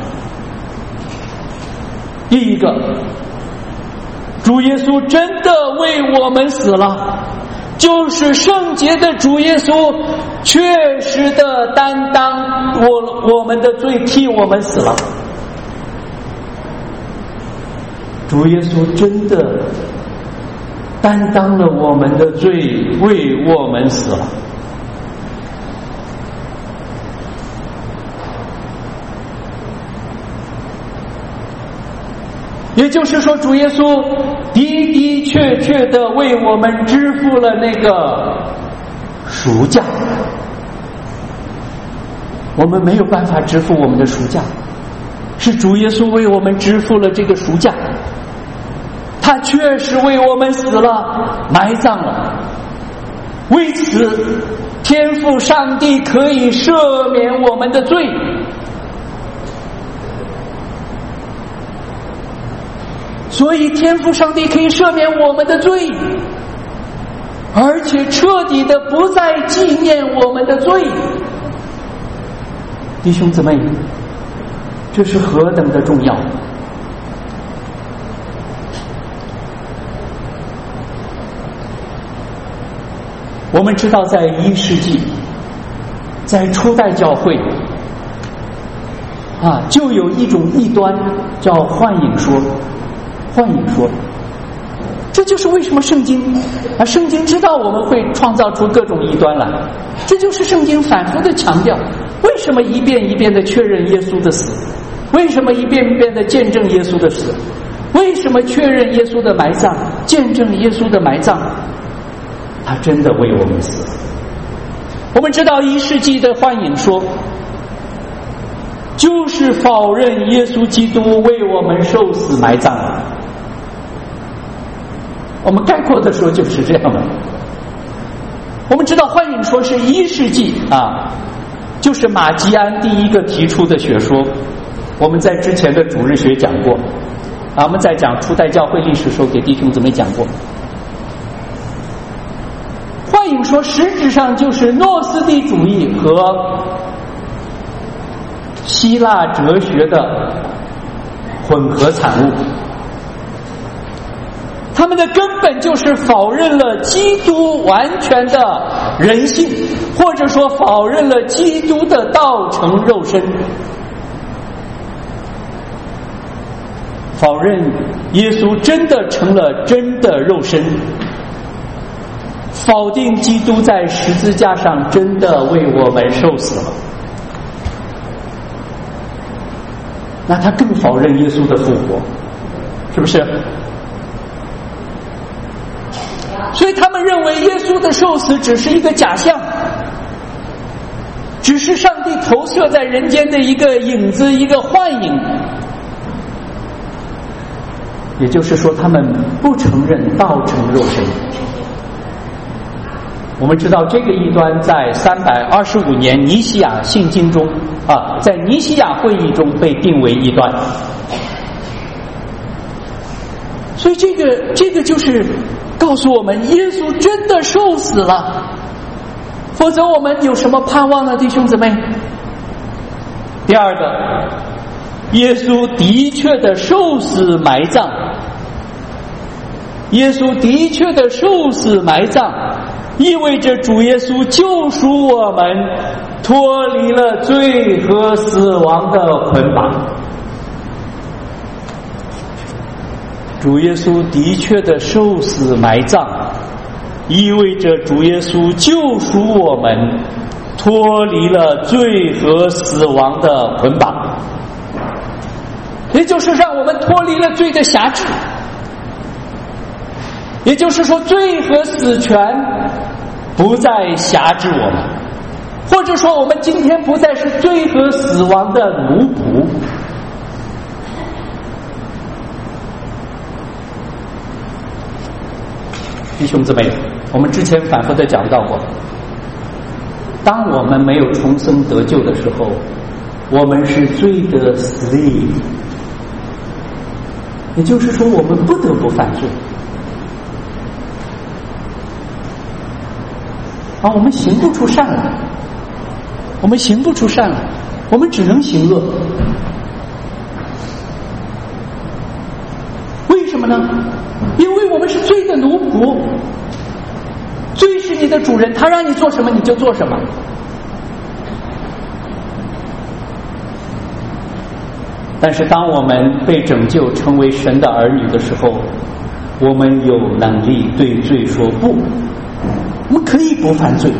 第一个，主耶稣真的为我们死了，就是圣洁的主耶稣确实的担当我们的罪，替我们死了。 主耶稣真的担当了我们的罪，为我们死了。也就是说，主耶稣的的确确的为我们支付了那个赎价。我们没有办法支付我们的赎价，是主耶稣为我们支付了这个赎价。他确实为我们死了，埋葬了。为此，天父上帝可以赦免我们的罪。所以天父上帝可以赦免我们的罪，而且彻底的不再纪念我们的罪。弟兄姊妹，这是何等的重要！我们知道在1世纪，在初代教会就有一种异端叫幻影说。幻影说，这就是为什么圣经知道我们会创造出各种异端来，这就是圣经反复的强调，为什么一遍一遍的确认耶稣的死，为什么一遍一遍的见证耶稣的死，为什么确认耶稣的埋葬，见证耶稣的埋葬，他真的为我们死。我们知道1世纪的幻影说就是否认耶稣基督为我们受死埋葬了。我们概括的说就是这样的。我们知道幻影说是1世纪就是马基安第一个提出的学说。我们在之前的主日学讲过我们在讲初代教会历史时候给弟兄姊妹讲过。幻影说实质上就是诺斯底主义和希腊哲学的混合产物，他们的根本就是否认了基督完全的人性，或者说否认了基督的道成肉身，否认耶稣真的成了真的肉身，否定基督在十字架上真的为我们受死了。那他更否认耶稣的复活，是不是？所以他们认为耶稣的受死只是一个假象，只是上帝投射在人间的一个影子，一个幻影。也就是说，他们不承认道成肉身。我们知道这个异端在325年尼西亚信经中在尼西亚会议中被定为异端。所以这个就是告诉我们，耶稣真的受死了，否则我们有什么盼望呢，弟兄姊妹？第二个，耶稣的确的受死埋葬，耶稣的确的受死埋葬，意味着主耶稣救赎我们，脱离了罪和死亡的捆绑。主耶稣的确的受死埋葬，意味着主耶稣救赎我们，脱离了罪和死亡的捆绑，也就是让我们脱离了罪的辖制。也就是说，罪和死权不再辖制我们，或者说我们今天不再是罪和死亡的奴仆。弟兄姊妹，我们之前反复的讲到过，当我们没有重生得救的时候，我们是罪的 slave， 也就是说我们不得不犯罪我们行不出善来，我们行不出善来，我们只能行恶。为什么呢？因为我们是罪的奴仆，罪是你的主人，他让你做什么你就做什么。 但是当我们被拯救成为神的儿女的时候，我们有能力对罪说不，我们可以不犯罪，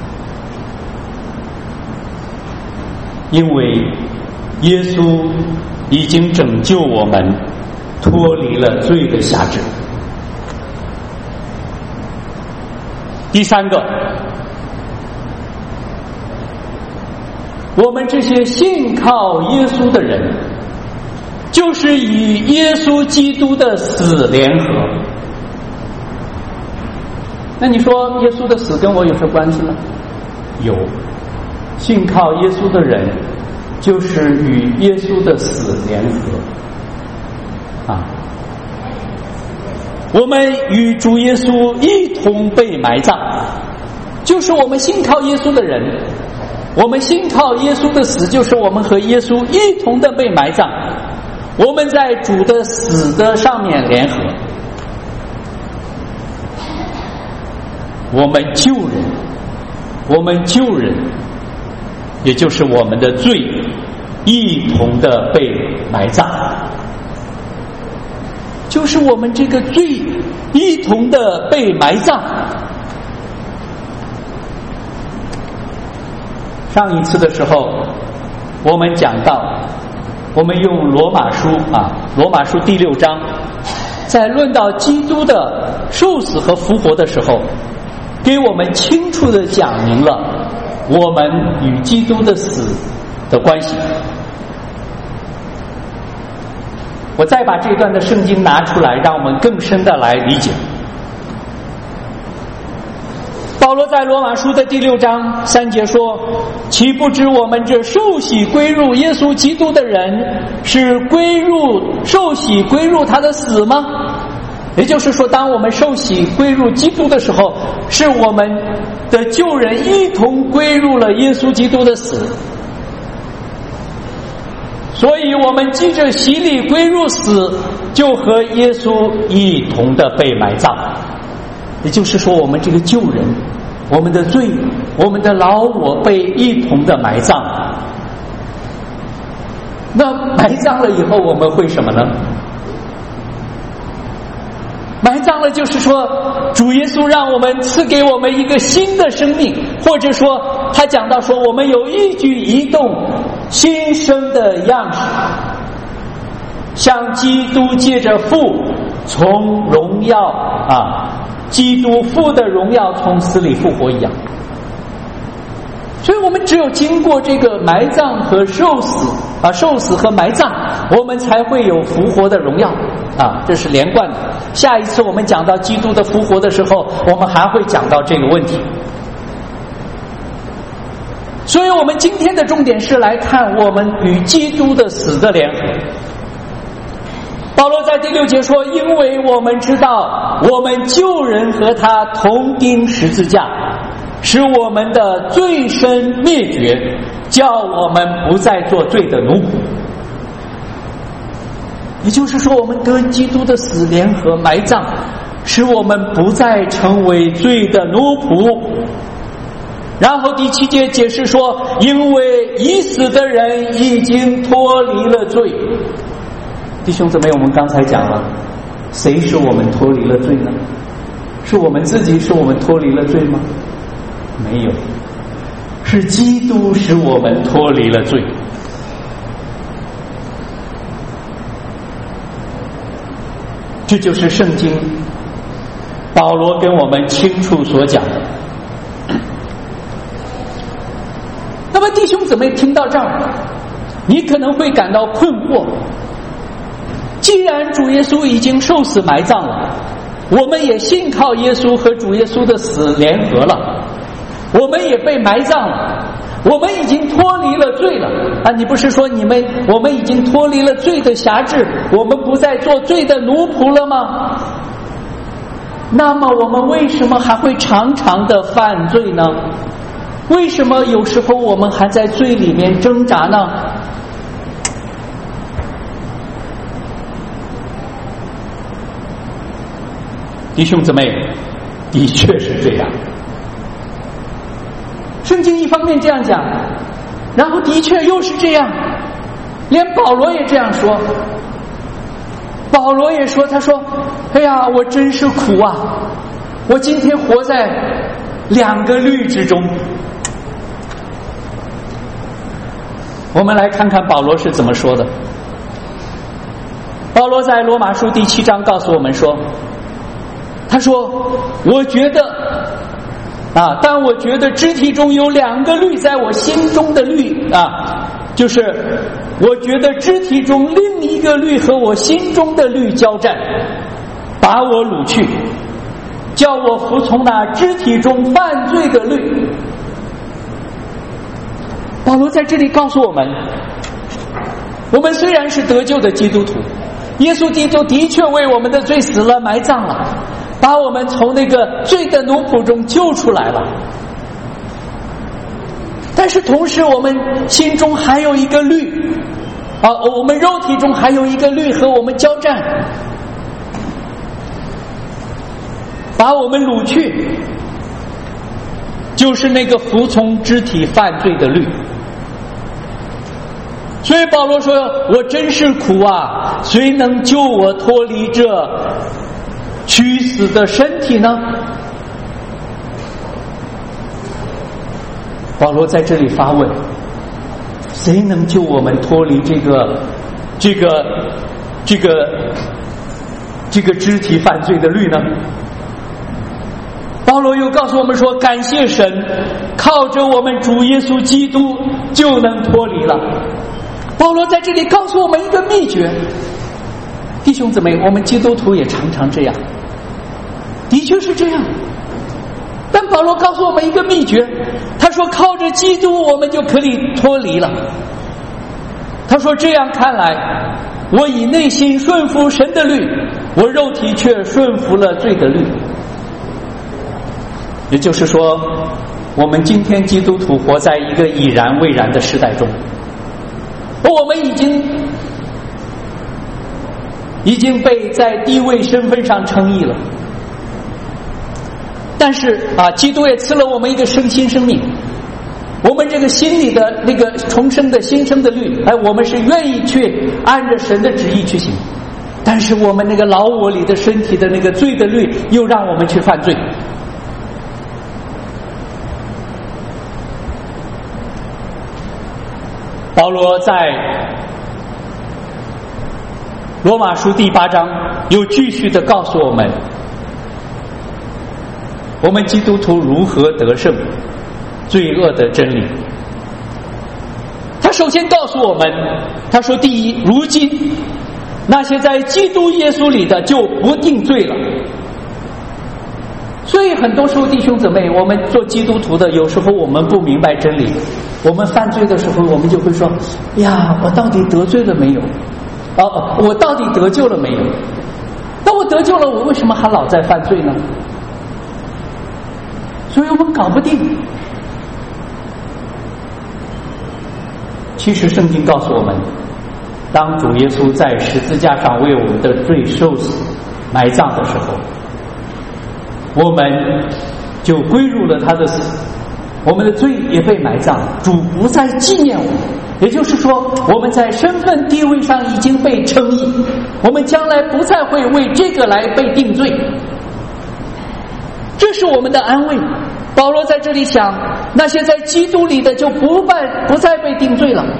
因为耶稣已经拯救我们脱离了罪的辖制。第三个，我们这些信靠耶稣的人，就是与耶稣基督的死联合。那你说耶稣的死跟我有什么关系呢？有，信靠耶稣的人就是与耶稣的死联合啊。我们与主耶稣一同被埋葬，就是我们信靠耶稣的人，我们信靠耶稣的死，就是我们和耶稣一同的被埋葬，我们在主的死的上面联合，我们救人，也就是我们的罪一同的被埋葬，就是我们这个罪一同的被埋葬。上一次的时候我们讲到，我们用罗马书第6章，在论到基督的受死和复活的时候，给我们清楚地讲明了我们与基督的死的关系。我再把这段的圣经拿出来，让我们更深的来理解。保罗在罗马书的第6章3节说，岂不知我们这受洗归入耶稣基督的人，是受洗归入他的死吗？也就是说，当我们受洗归入基督的时候，是我们的旧人一同归入了耶稣基督的死，所以我们藉着洗礼归入死，就和耶稣一同的被埋葬。也就是说，我们这个旧人，我们的罪，我们的老我被一同的埋葬。那埋葬了以后我们会什么呢？埋葬了就是说，主耶稣让我们赐给我们一个新的生命，或者说他讲到说，我们有一举一动新生的样式，像基督借着父从荣耀基督父的荣耀从死里复活一样。所以我们只有经过这个埋葬和受死和埋葬，我们才会有复活的荣耀这是连贯的。下一次我们讲到基督的复活的时候，我们还会讲到这个问题。所以我们今天的重点是来看我们与基督的死的联合。保罗在第6节说，因为我们知道我们旧人和他同钉十字架，使我们的罪身灭绝，叫我们不再做罪的奴仆。也就是说，我们跟基督的死联合埋葬，使我们不再成为罪的奴仆。然后第7节解释说，因为已死的人已经脱离了罪。弟兄姊妹，我们刚才讲了，谁使我们脱离了罪呢？是我们自己使我们脱离了罪吗？没有，是基督使我们脱离了罪。这就是圣经保罗跟我们清楚所讲的。那么弟兄姊妹听到这儿，你可能会感到困惑，既然主耶稣已经受死埋葬了，我们也信靠耶稣和主耶稣的死联合了，我们也被埋葬了，我们已经脱离了罪了你不是说我们已经脱离了罪的辖制，我们不再做罪的奴仆了吗？那么我们为什么还会常常的犯罪呢？为什么有时候我们还在罪里面挣扎呢？弟兄姊妹，的确是这样。圣经一方面这样讲，然后的确又是这样。 连保罗也这样说。保罗也说，他说：“哎呀，我真是苦啊！我今天活在2个律之中。”我们来看看保罗是怎么说的。保罗在罗马书第7章告诉我们说，他说：“我觉得但我觉得肢体中有2个律在我心中的律就是我觉得肢体中另一个律和我心中的律交战，把我掳去，叫我服从那肢体中犯罪的律。”保罗在这里告诉我们，我们虽然是得救的基督徒，耶稣基督的确为我们的罪死了埋葬了，把我们从那个罪的奴仆中救出来了，但是同时我们心中还有一个律我们肉体中还有一个律和我们交战，把我们掳去，就是那个服从肢体犯罪的律。所以保罗说：“我真是苦啊，谁能救我脱离这屈死的身体呢？”保罗在这里发问：谁能救我们脱离这个肢体犯罪的律呢？保罗又告诉我们说：感谢神，靠着我们主耶稣基督就能脱离了。保罗在这里告诉我们一个秘诀，弟兄姊妹，我们基督徒也常常这样，的确是这样。但保罗告诉我们一个秘诀，他说靠着基督我们就可以脱离了。他说这样看来，我以内心顺服神的律，我肉体却顺服了罪的律。也就是说，我们今天基督徒活在一个已然未然的时代中，我们已经被在地位身份上称义了，但是基督也赐了我们一个新生命，我们这个心里的那个重生的新生的律，我们是愿意去按着神的旨意去行，但是我们那个老我里的身体的那个罪的律又让我们去犯罪。保罗在罗马书第8章又继续的告诉我们，我们基督徒如何得胜罪恶的真理。他首先告诉我们，他说第一，如今那些在基督耶稣里的就不定罪了。所以很多时候弟兄姊妹，我们做基督徒的，有时候我们不明白真理，我们犯罪的时候我们就会说，呀，我到底得罪了没有？我到底得救了没有？那我得救了，我为什么还老在犯罪呢？所以我们搞不定。其实圣经告诉我们，当主耶稣在十字架上为我们的罪受死埋葬的时候，我们就归入了他的死，我们的罪也被埋葬，主不再纪念我们。也就是说，我们在身份地位上已经被称义，我们将来不再会为这个来被定罪，这是我们的安慰。保罗在这里想，那些在基督里的就不再被定罪了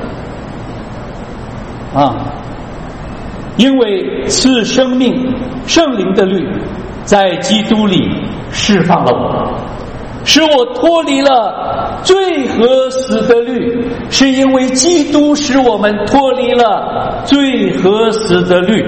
因为赐生命圣灵的律在基督里释放了我，使我脱离了罪和死的律，是因为基督使我们脱离了罪和死的律。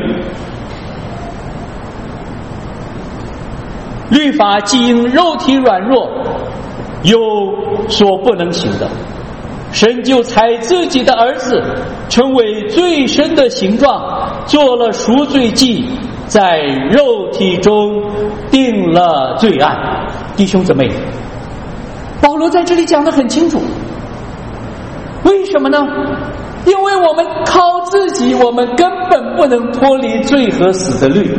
律法既因肉体软弱有所不能行的，神就采自己的儿子成为最深的形状，做了赎罪祭，在肉体中定了罪案。弟兄姊妹，保罗在这里讲得很清楚，为什么呢？因为我们靠自己，我们根本不能脱离罪和死的律，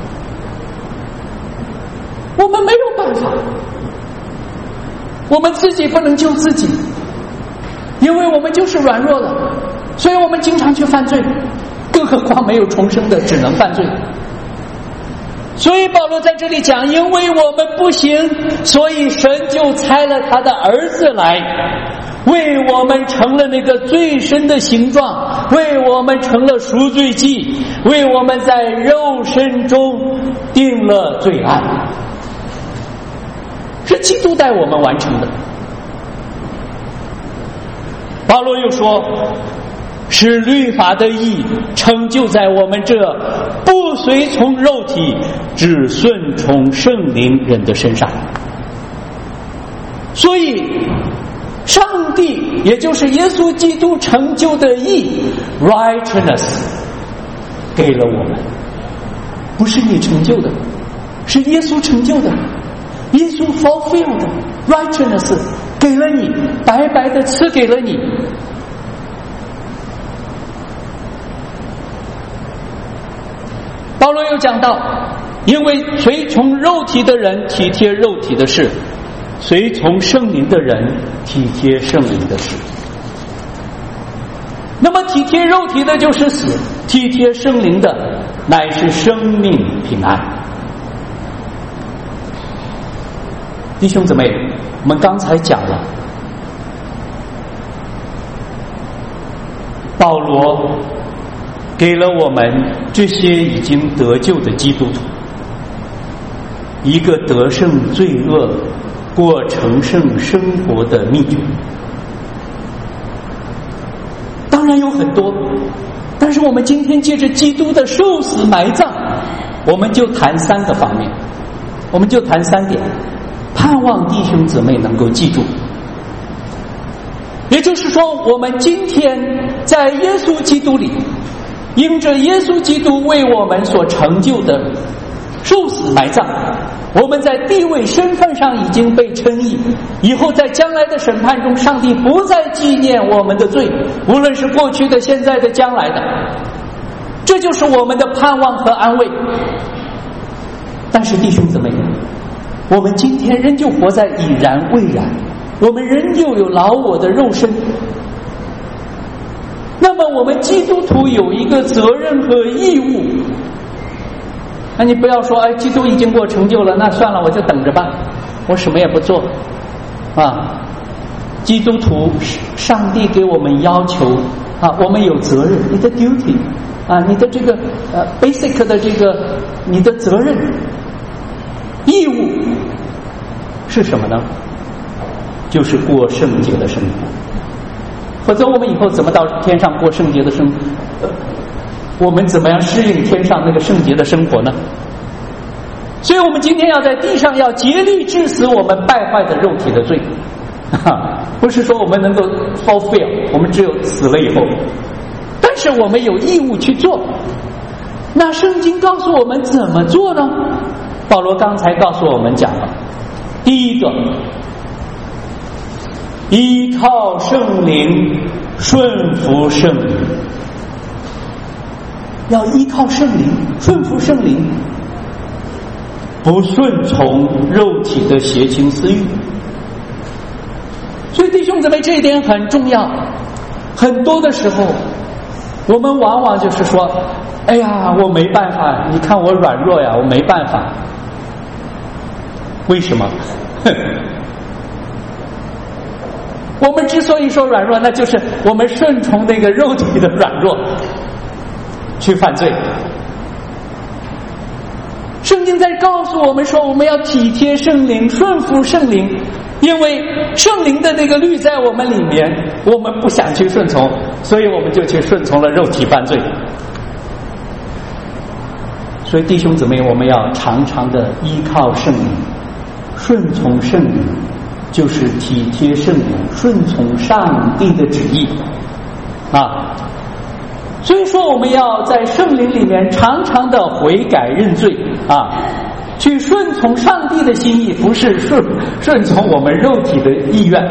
我们没有办法，我们自己不能救自己， 因为我们就是软弱的，所以我们经常去犯罪，更何况没有重生的只能犯罪。所以保罗在这里讲，因为我们不行，所以神就差了他的儿子来，为我们成了那个最深的形状，为我们成了赎罪祭，为我们在肉身中定了罪案，是基督带我们完成的。保罗又说，使律法的义成就在我们这不随从肉体只顺从圣灵人的身上。所以上帝也就是耶稣基督成就的义 righteousness 给了我们，不是你成就的，是耶稣成就的，耶稣 fulfilled righteousness 给了你，白白的赐给了你。保罗又讲到，因为随从肉体的人体贴肉体的事，随从圣灵的人体贴圣灵的事。那么体贴肉体的就是死，体贴圣灵的乃是生命平安。弟兄姊妹，我们刚才讲了，保罗给了我们这些已经得救的基督徒一个得胜罪恶、过成圣生活的秘诀。当然有很多，但是我们今天借着基督的受死埋葬，我们就谈3个方面，我们就谈3点，盼望弟兄姊妹能够记住。也就是说，我们今天在耶稣基督里，因着耶稣基督为我们所成就的受死埋葬，我们在地位身份上已经被称义，以后在将来的审判中，上帝不再纪念我们的罪，无论是过去的、现在的、将来的，这就是我们的盼望和安慰。但是弟兄姊妹，我们今天仍旧活在已然未然，我们仍旧有老我的肉身。那么我们基督徒有一个责任和义务，那你不要说基督已经给我成就了，那算了，我就等着吧，我什么也不做啊。基督徒，上帝给我们要求我们有责任，你的 duty 你的这个basic 的这个你的责任义务是什么呢？就是过圣洁的生活。否则我们以后怎么到天上过圣洁的生活？我们怎么样适应天上那个圣洁的生活呢？所以我们今天要在地上要竭力致死我们败坏的肉体的罪，不是说我们能够 fulfill， 我们只有死了以后，但是我们有义务去做。那圣经告诉我们怎么做呢？保罗刚才告诉我们讲了，第一个，依靠圣灵，顺服圣灵。要依靠圣灵，顺服圣灵，不顺从肉体的邪情私欲。所以弟兄姊妹，这一点很重要。很多的时候我们往往就是说，哎呀，我没办法，你看我软弱呀，我没办法。为什么？我们之所以说软弱，那就是我们顺从那个肉体的软弱去犯罪。圣经在告诉我们说，我们要体贴圣灵，顺服圣灵，因为圣灵的那个律在我们里面，我们不想去顺从，所以我们就去顺从了肉体犯罪。所以弟兄姊妹，我们要常常的依靠圣灵，顺从圣灵，就是体贴圣灵，顺从上帝的旨意所以说我们要在圣灵里面常常的悔改认罪去顺从上帝的心意，不是顺从我们肉体的意愿。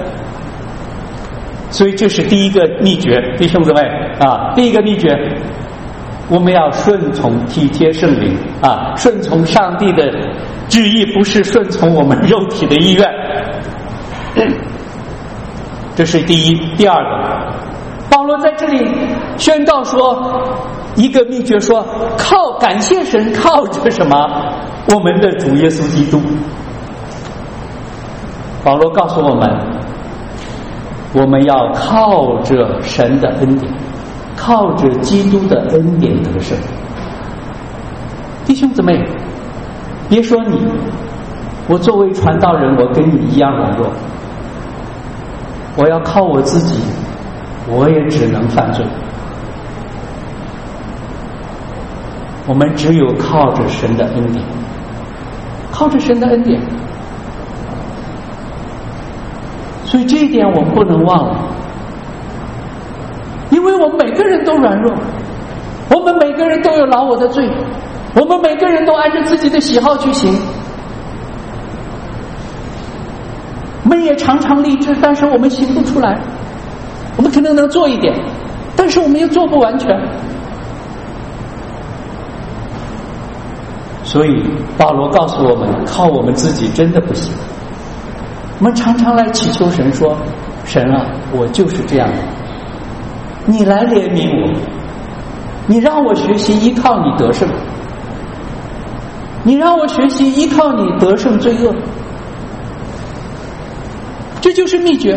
所以这是第一个秘诀，弟兄姊妹第一个秘诀，我们要顺从体贴圣灵顺从上帝的旨意，不是顺从我们肉体的意愿。 这是第一。第二个，保罗在这里宣告说一个秘诀，说靠感谢神，靠着什么？我们的主耶稣基督。保罗告诉我们，我们要靠着神的恩典，靠着基督的恩典得胜。弟兄姊妹，别说你，我作为传道人，我跟你一样软弱，我要靠我自己，我也只能犯罪。我们只有靠着神的恩典，靠着神的恩典。所以这一点我们不能忘了，因为我们每个人都软弱，我们每个人都有老我的罪，我们每个人都按照自己的喜好去行，我们也常常立志，但是我们行不出来。我们可能能做一点，但是我们又做不完全。所以保罗告诉我们，靠我们自己真的不行。我们常常来祈求神说，神啊，我就是这样的，你来怜悯我，你让我学习依靠你得胜，你让我学习依靠你得胜罪恶。这就是秘诀。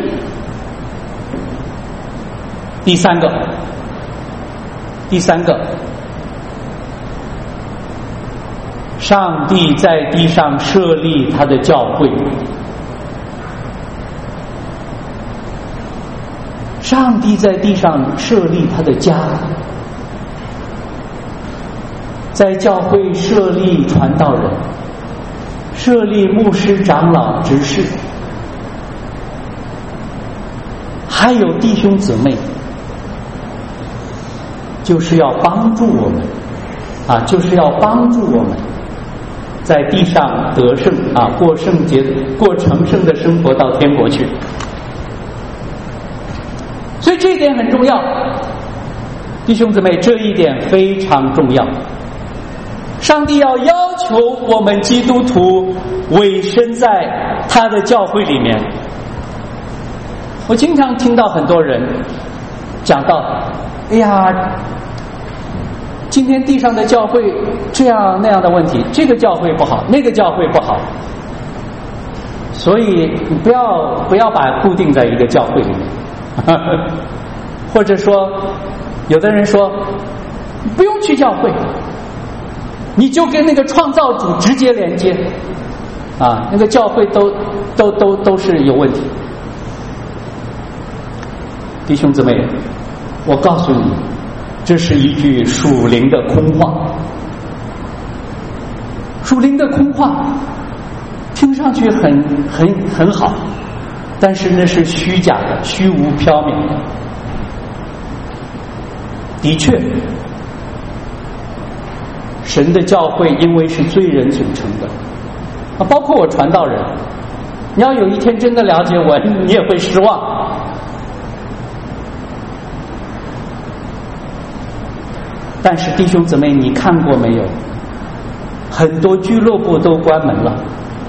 第三个，上帝在地上设立他的教会，上帝在地上设立他的家，在教会设立传道人，设立牧师、长老、执事，还有弟兄姊妹，就是要帮助我们就是要帮助我们在地上得胜过圣洁、过成圣的生活到天国去。所以这一点很重要，弟兄姊妹，这一点非常重要。上帝要求我们基督徒委身在他的教会里面。我经常听到很多人讲到，哎呀，今天地上的教会这样那样的问题，这个教会不好，那个教会不好，所以你不要把固定在一个教会里面。或者说有的人说不用去教会，你就跟那个创造主直接连接那个教会都是有问题。弟兄姊妹，我告诉你，这是一句属灵的空话。属灵的空话听上去很好，但是那是虚假的、虚无缥缈的。的确，神的教会因为是罪人组成的包括我传道人，你要有一天真的了解我，你也会失望。但是弟兄姊妹，你看过没有？很多俱乐部都关门了，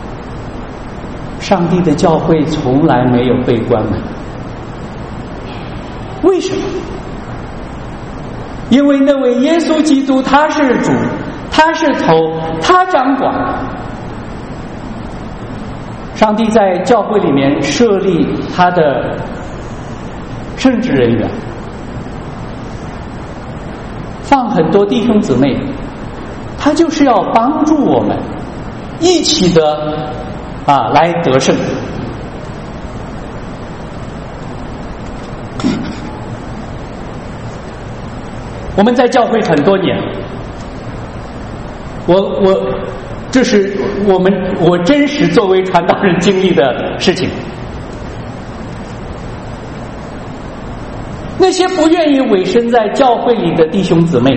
上帝的教会从来没有被关门。为什么？因为那位耶稣基督他是主，他是头，他掌管。上帝在教会里面设立他的圣职人员，放很多弟兄姊妹，他就是要帮助我们一起的来得胜。我们在教会很多年，这是我真实作为传道人经历的事情。那些不愿意委身在教会里的弟兄姊妹，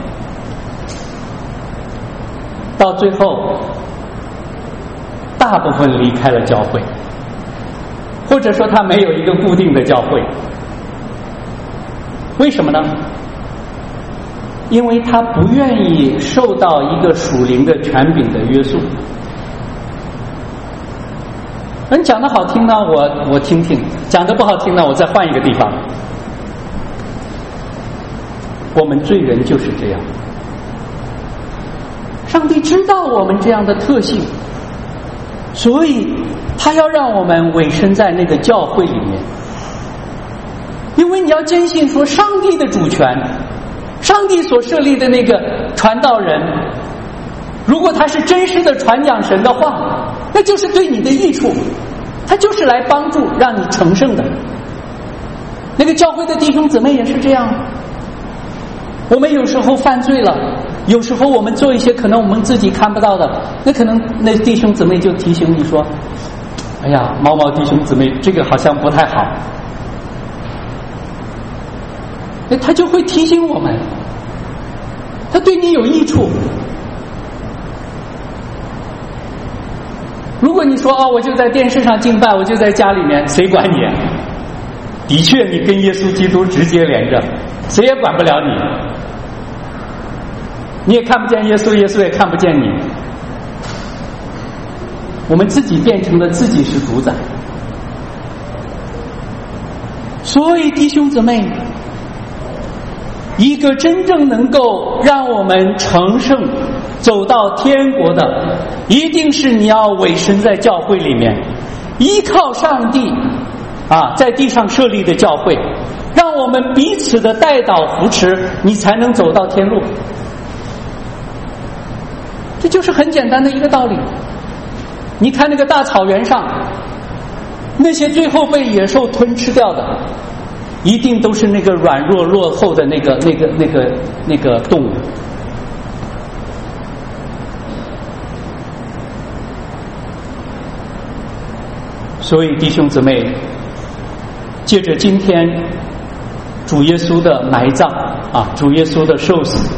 到最后大部分离开了教会，或者说他没有一个固定的教会。为什么呢？因为他不愿意受到一个属灵的权柄的约束。 你讲的好听呢，我听听；讲的不好听呢，我再换一个地方。我们罪人就是这样，上帝知道我们这样的特性，所以他要让我们委身在那个教会里面。因为你要坚信说，上帝的主权，上帝所设立的那个传道人，如果他是真实的传讲神的话，那就是对你的益处，他就是来帮助让你成圣的。那个教会的弟兄姊妹也是这样，我们有时候犯罪了，有时候我们做一些可能我们自己看不到的，那可能那弟兄姊妹就提醒你说，哎呀，某某弟兄姊妹这个好像不太好，他就会提醒我们，他对你有益处。如果你说我就在电视上敬拜，我就在家里面，谁管你啊？的确你跟耶稣基督直接连着，谁也管不了你，你也看不见耶稣，耶稣也看不见你。我们自己变成了自己是主宰。所以弟兄姊妹，一个真正能够让我们成圣走到天国的，一定是你要委身在教会里面，依靠上帝在地上设立的教会，让我们彼此的带导扶持，你才能走到天路。这就是很简单的一个道理。你看那个大草原上，那些最后被野兽吞吃掉的，一定都是那个软弱落后的那个动物。所以弟兄姊妹，借着今天主耶稣的埋葬主耶稣的受死，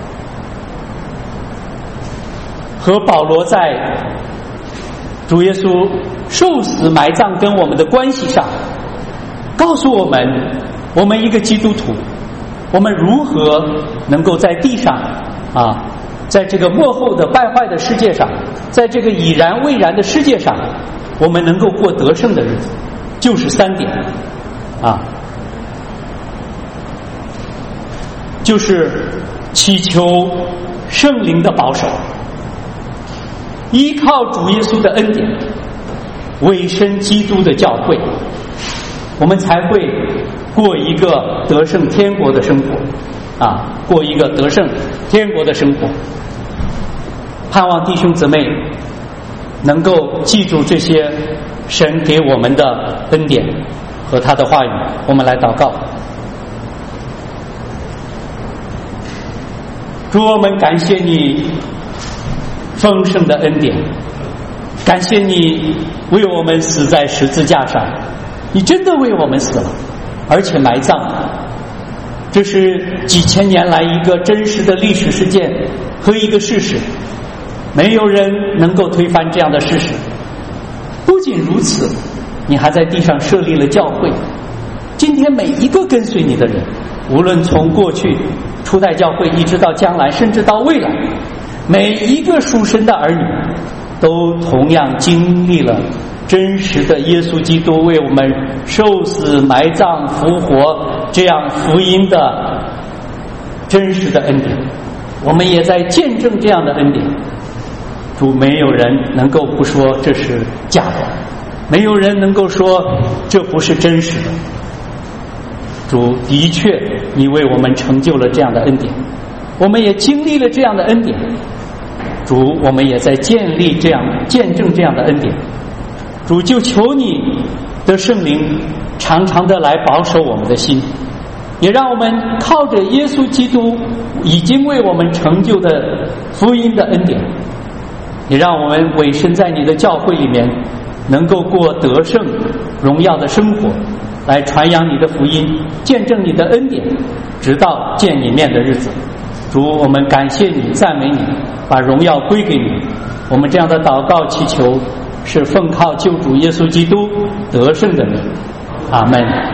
和保罗在主耶稣受死埋葬跟我们的关系上，告诉我们一个基督徒，我们如何能够在地上在这个末后的败坏的世界上，在这个已然未然的世界上，我们能够过得胜的日子，就是3点就是祈求圣灵的保守，依靠主耶稣的恩典，委身基督的教会，我们才会过一个得胜天国的生活过一个得胜天国的生活。盼望弟兄姊妹能够记住这些神给我们的恩典和他的话语。我们来祷告。主，我们感谢你丰盛的恩典，感谢你为我们死在十字架上，你真的为我们死了，而且埋葬了。这是几千年来一个真实的历史事件和一个事实，没有人能够推翻这样的事实。不仅如此，你还在地上设立了教会。今天每一个跟随你的人，无论从过去初代教会一直到将来，甚至到未来，每一个属神的儿女都同样经历了真实的耶稣基督为我们受死埋葬复活这样福音的真实的恩典，我们也在见证这样的恩典。主，没有人能够不说这是假的，没有人能够说这不是真实的。主，的确你为我们成就了这样的恩典，我们也经历了这样的恩典。主，我们也在见证这样的恩典。主，就求你的圣灵常常的来保守我们的心，也让我们靠着耶稣基督已经为我们成就的福音的恩典，也让我们委身在你的教会里面，能够过得胜荣耀的生活，来传扬你的福音，见证你的恩典，直到见你面的日子。主，我们感谢你，赞美你，把荣耀归给你。我们这样的祷告祈求，是奉靠救主耶稣基督得胜的名。阿们。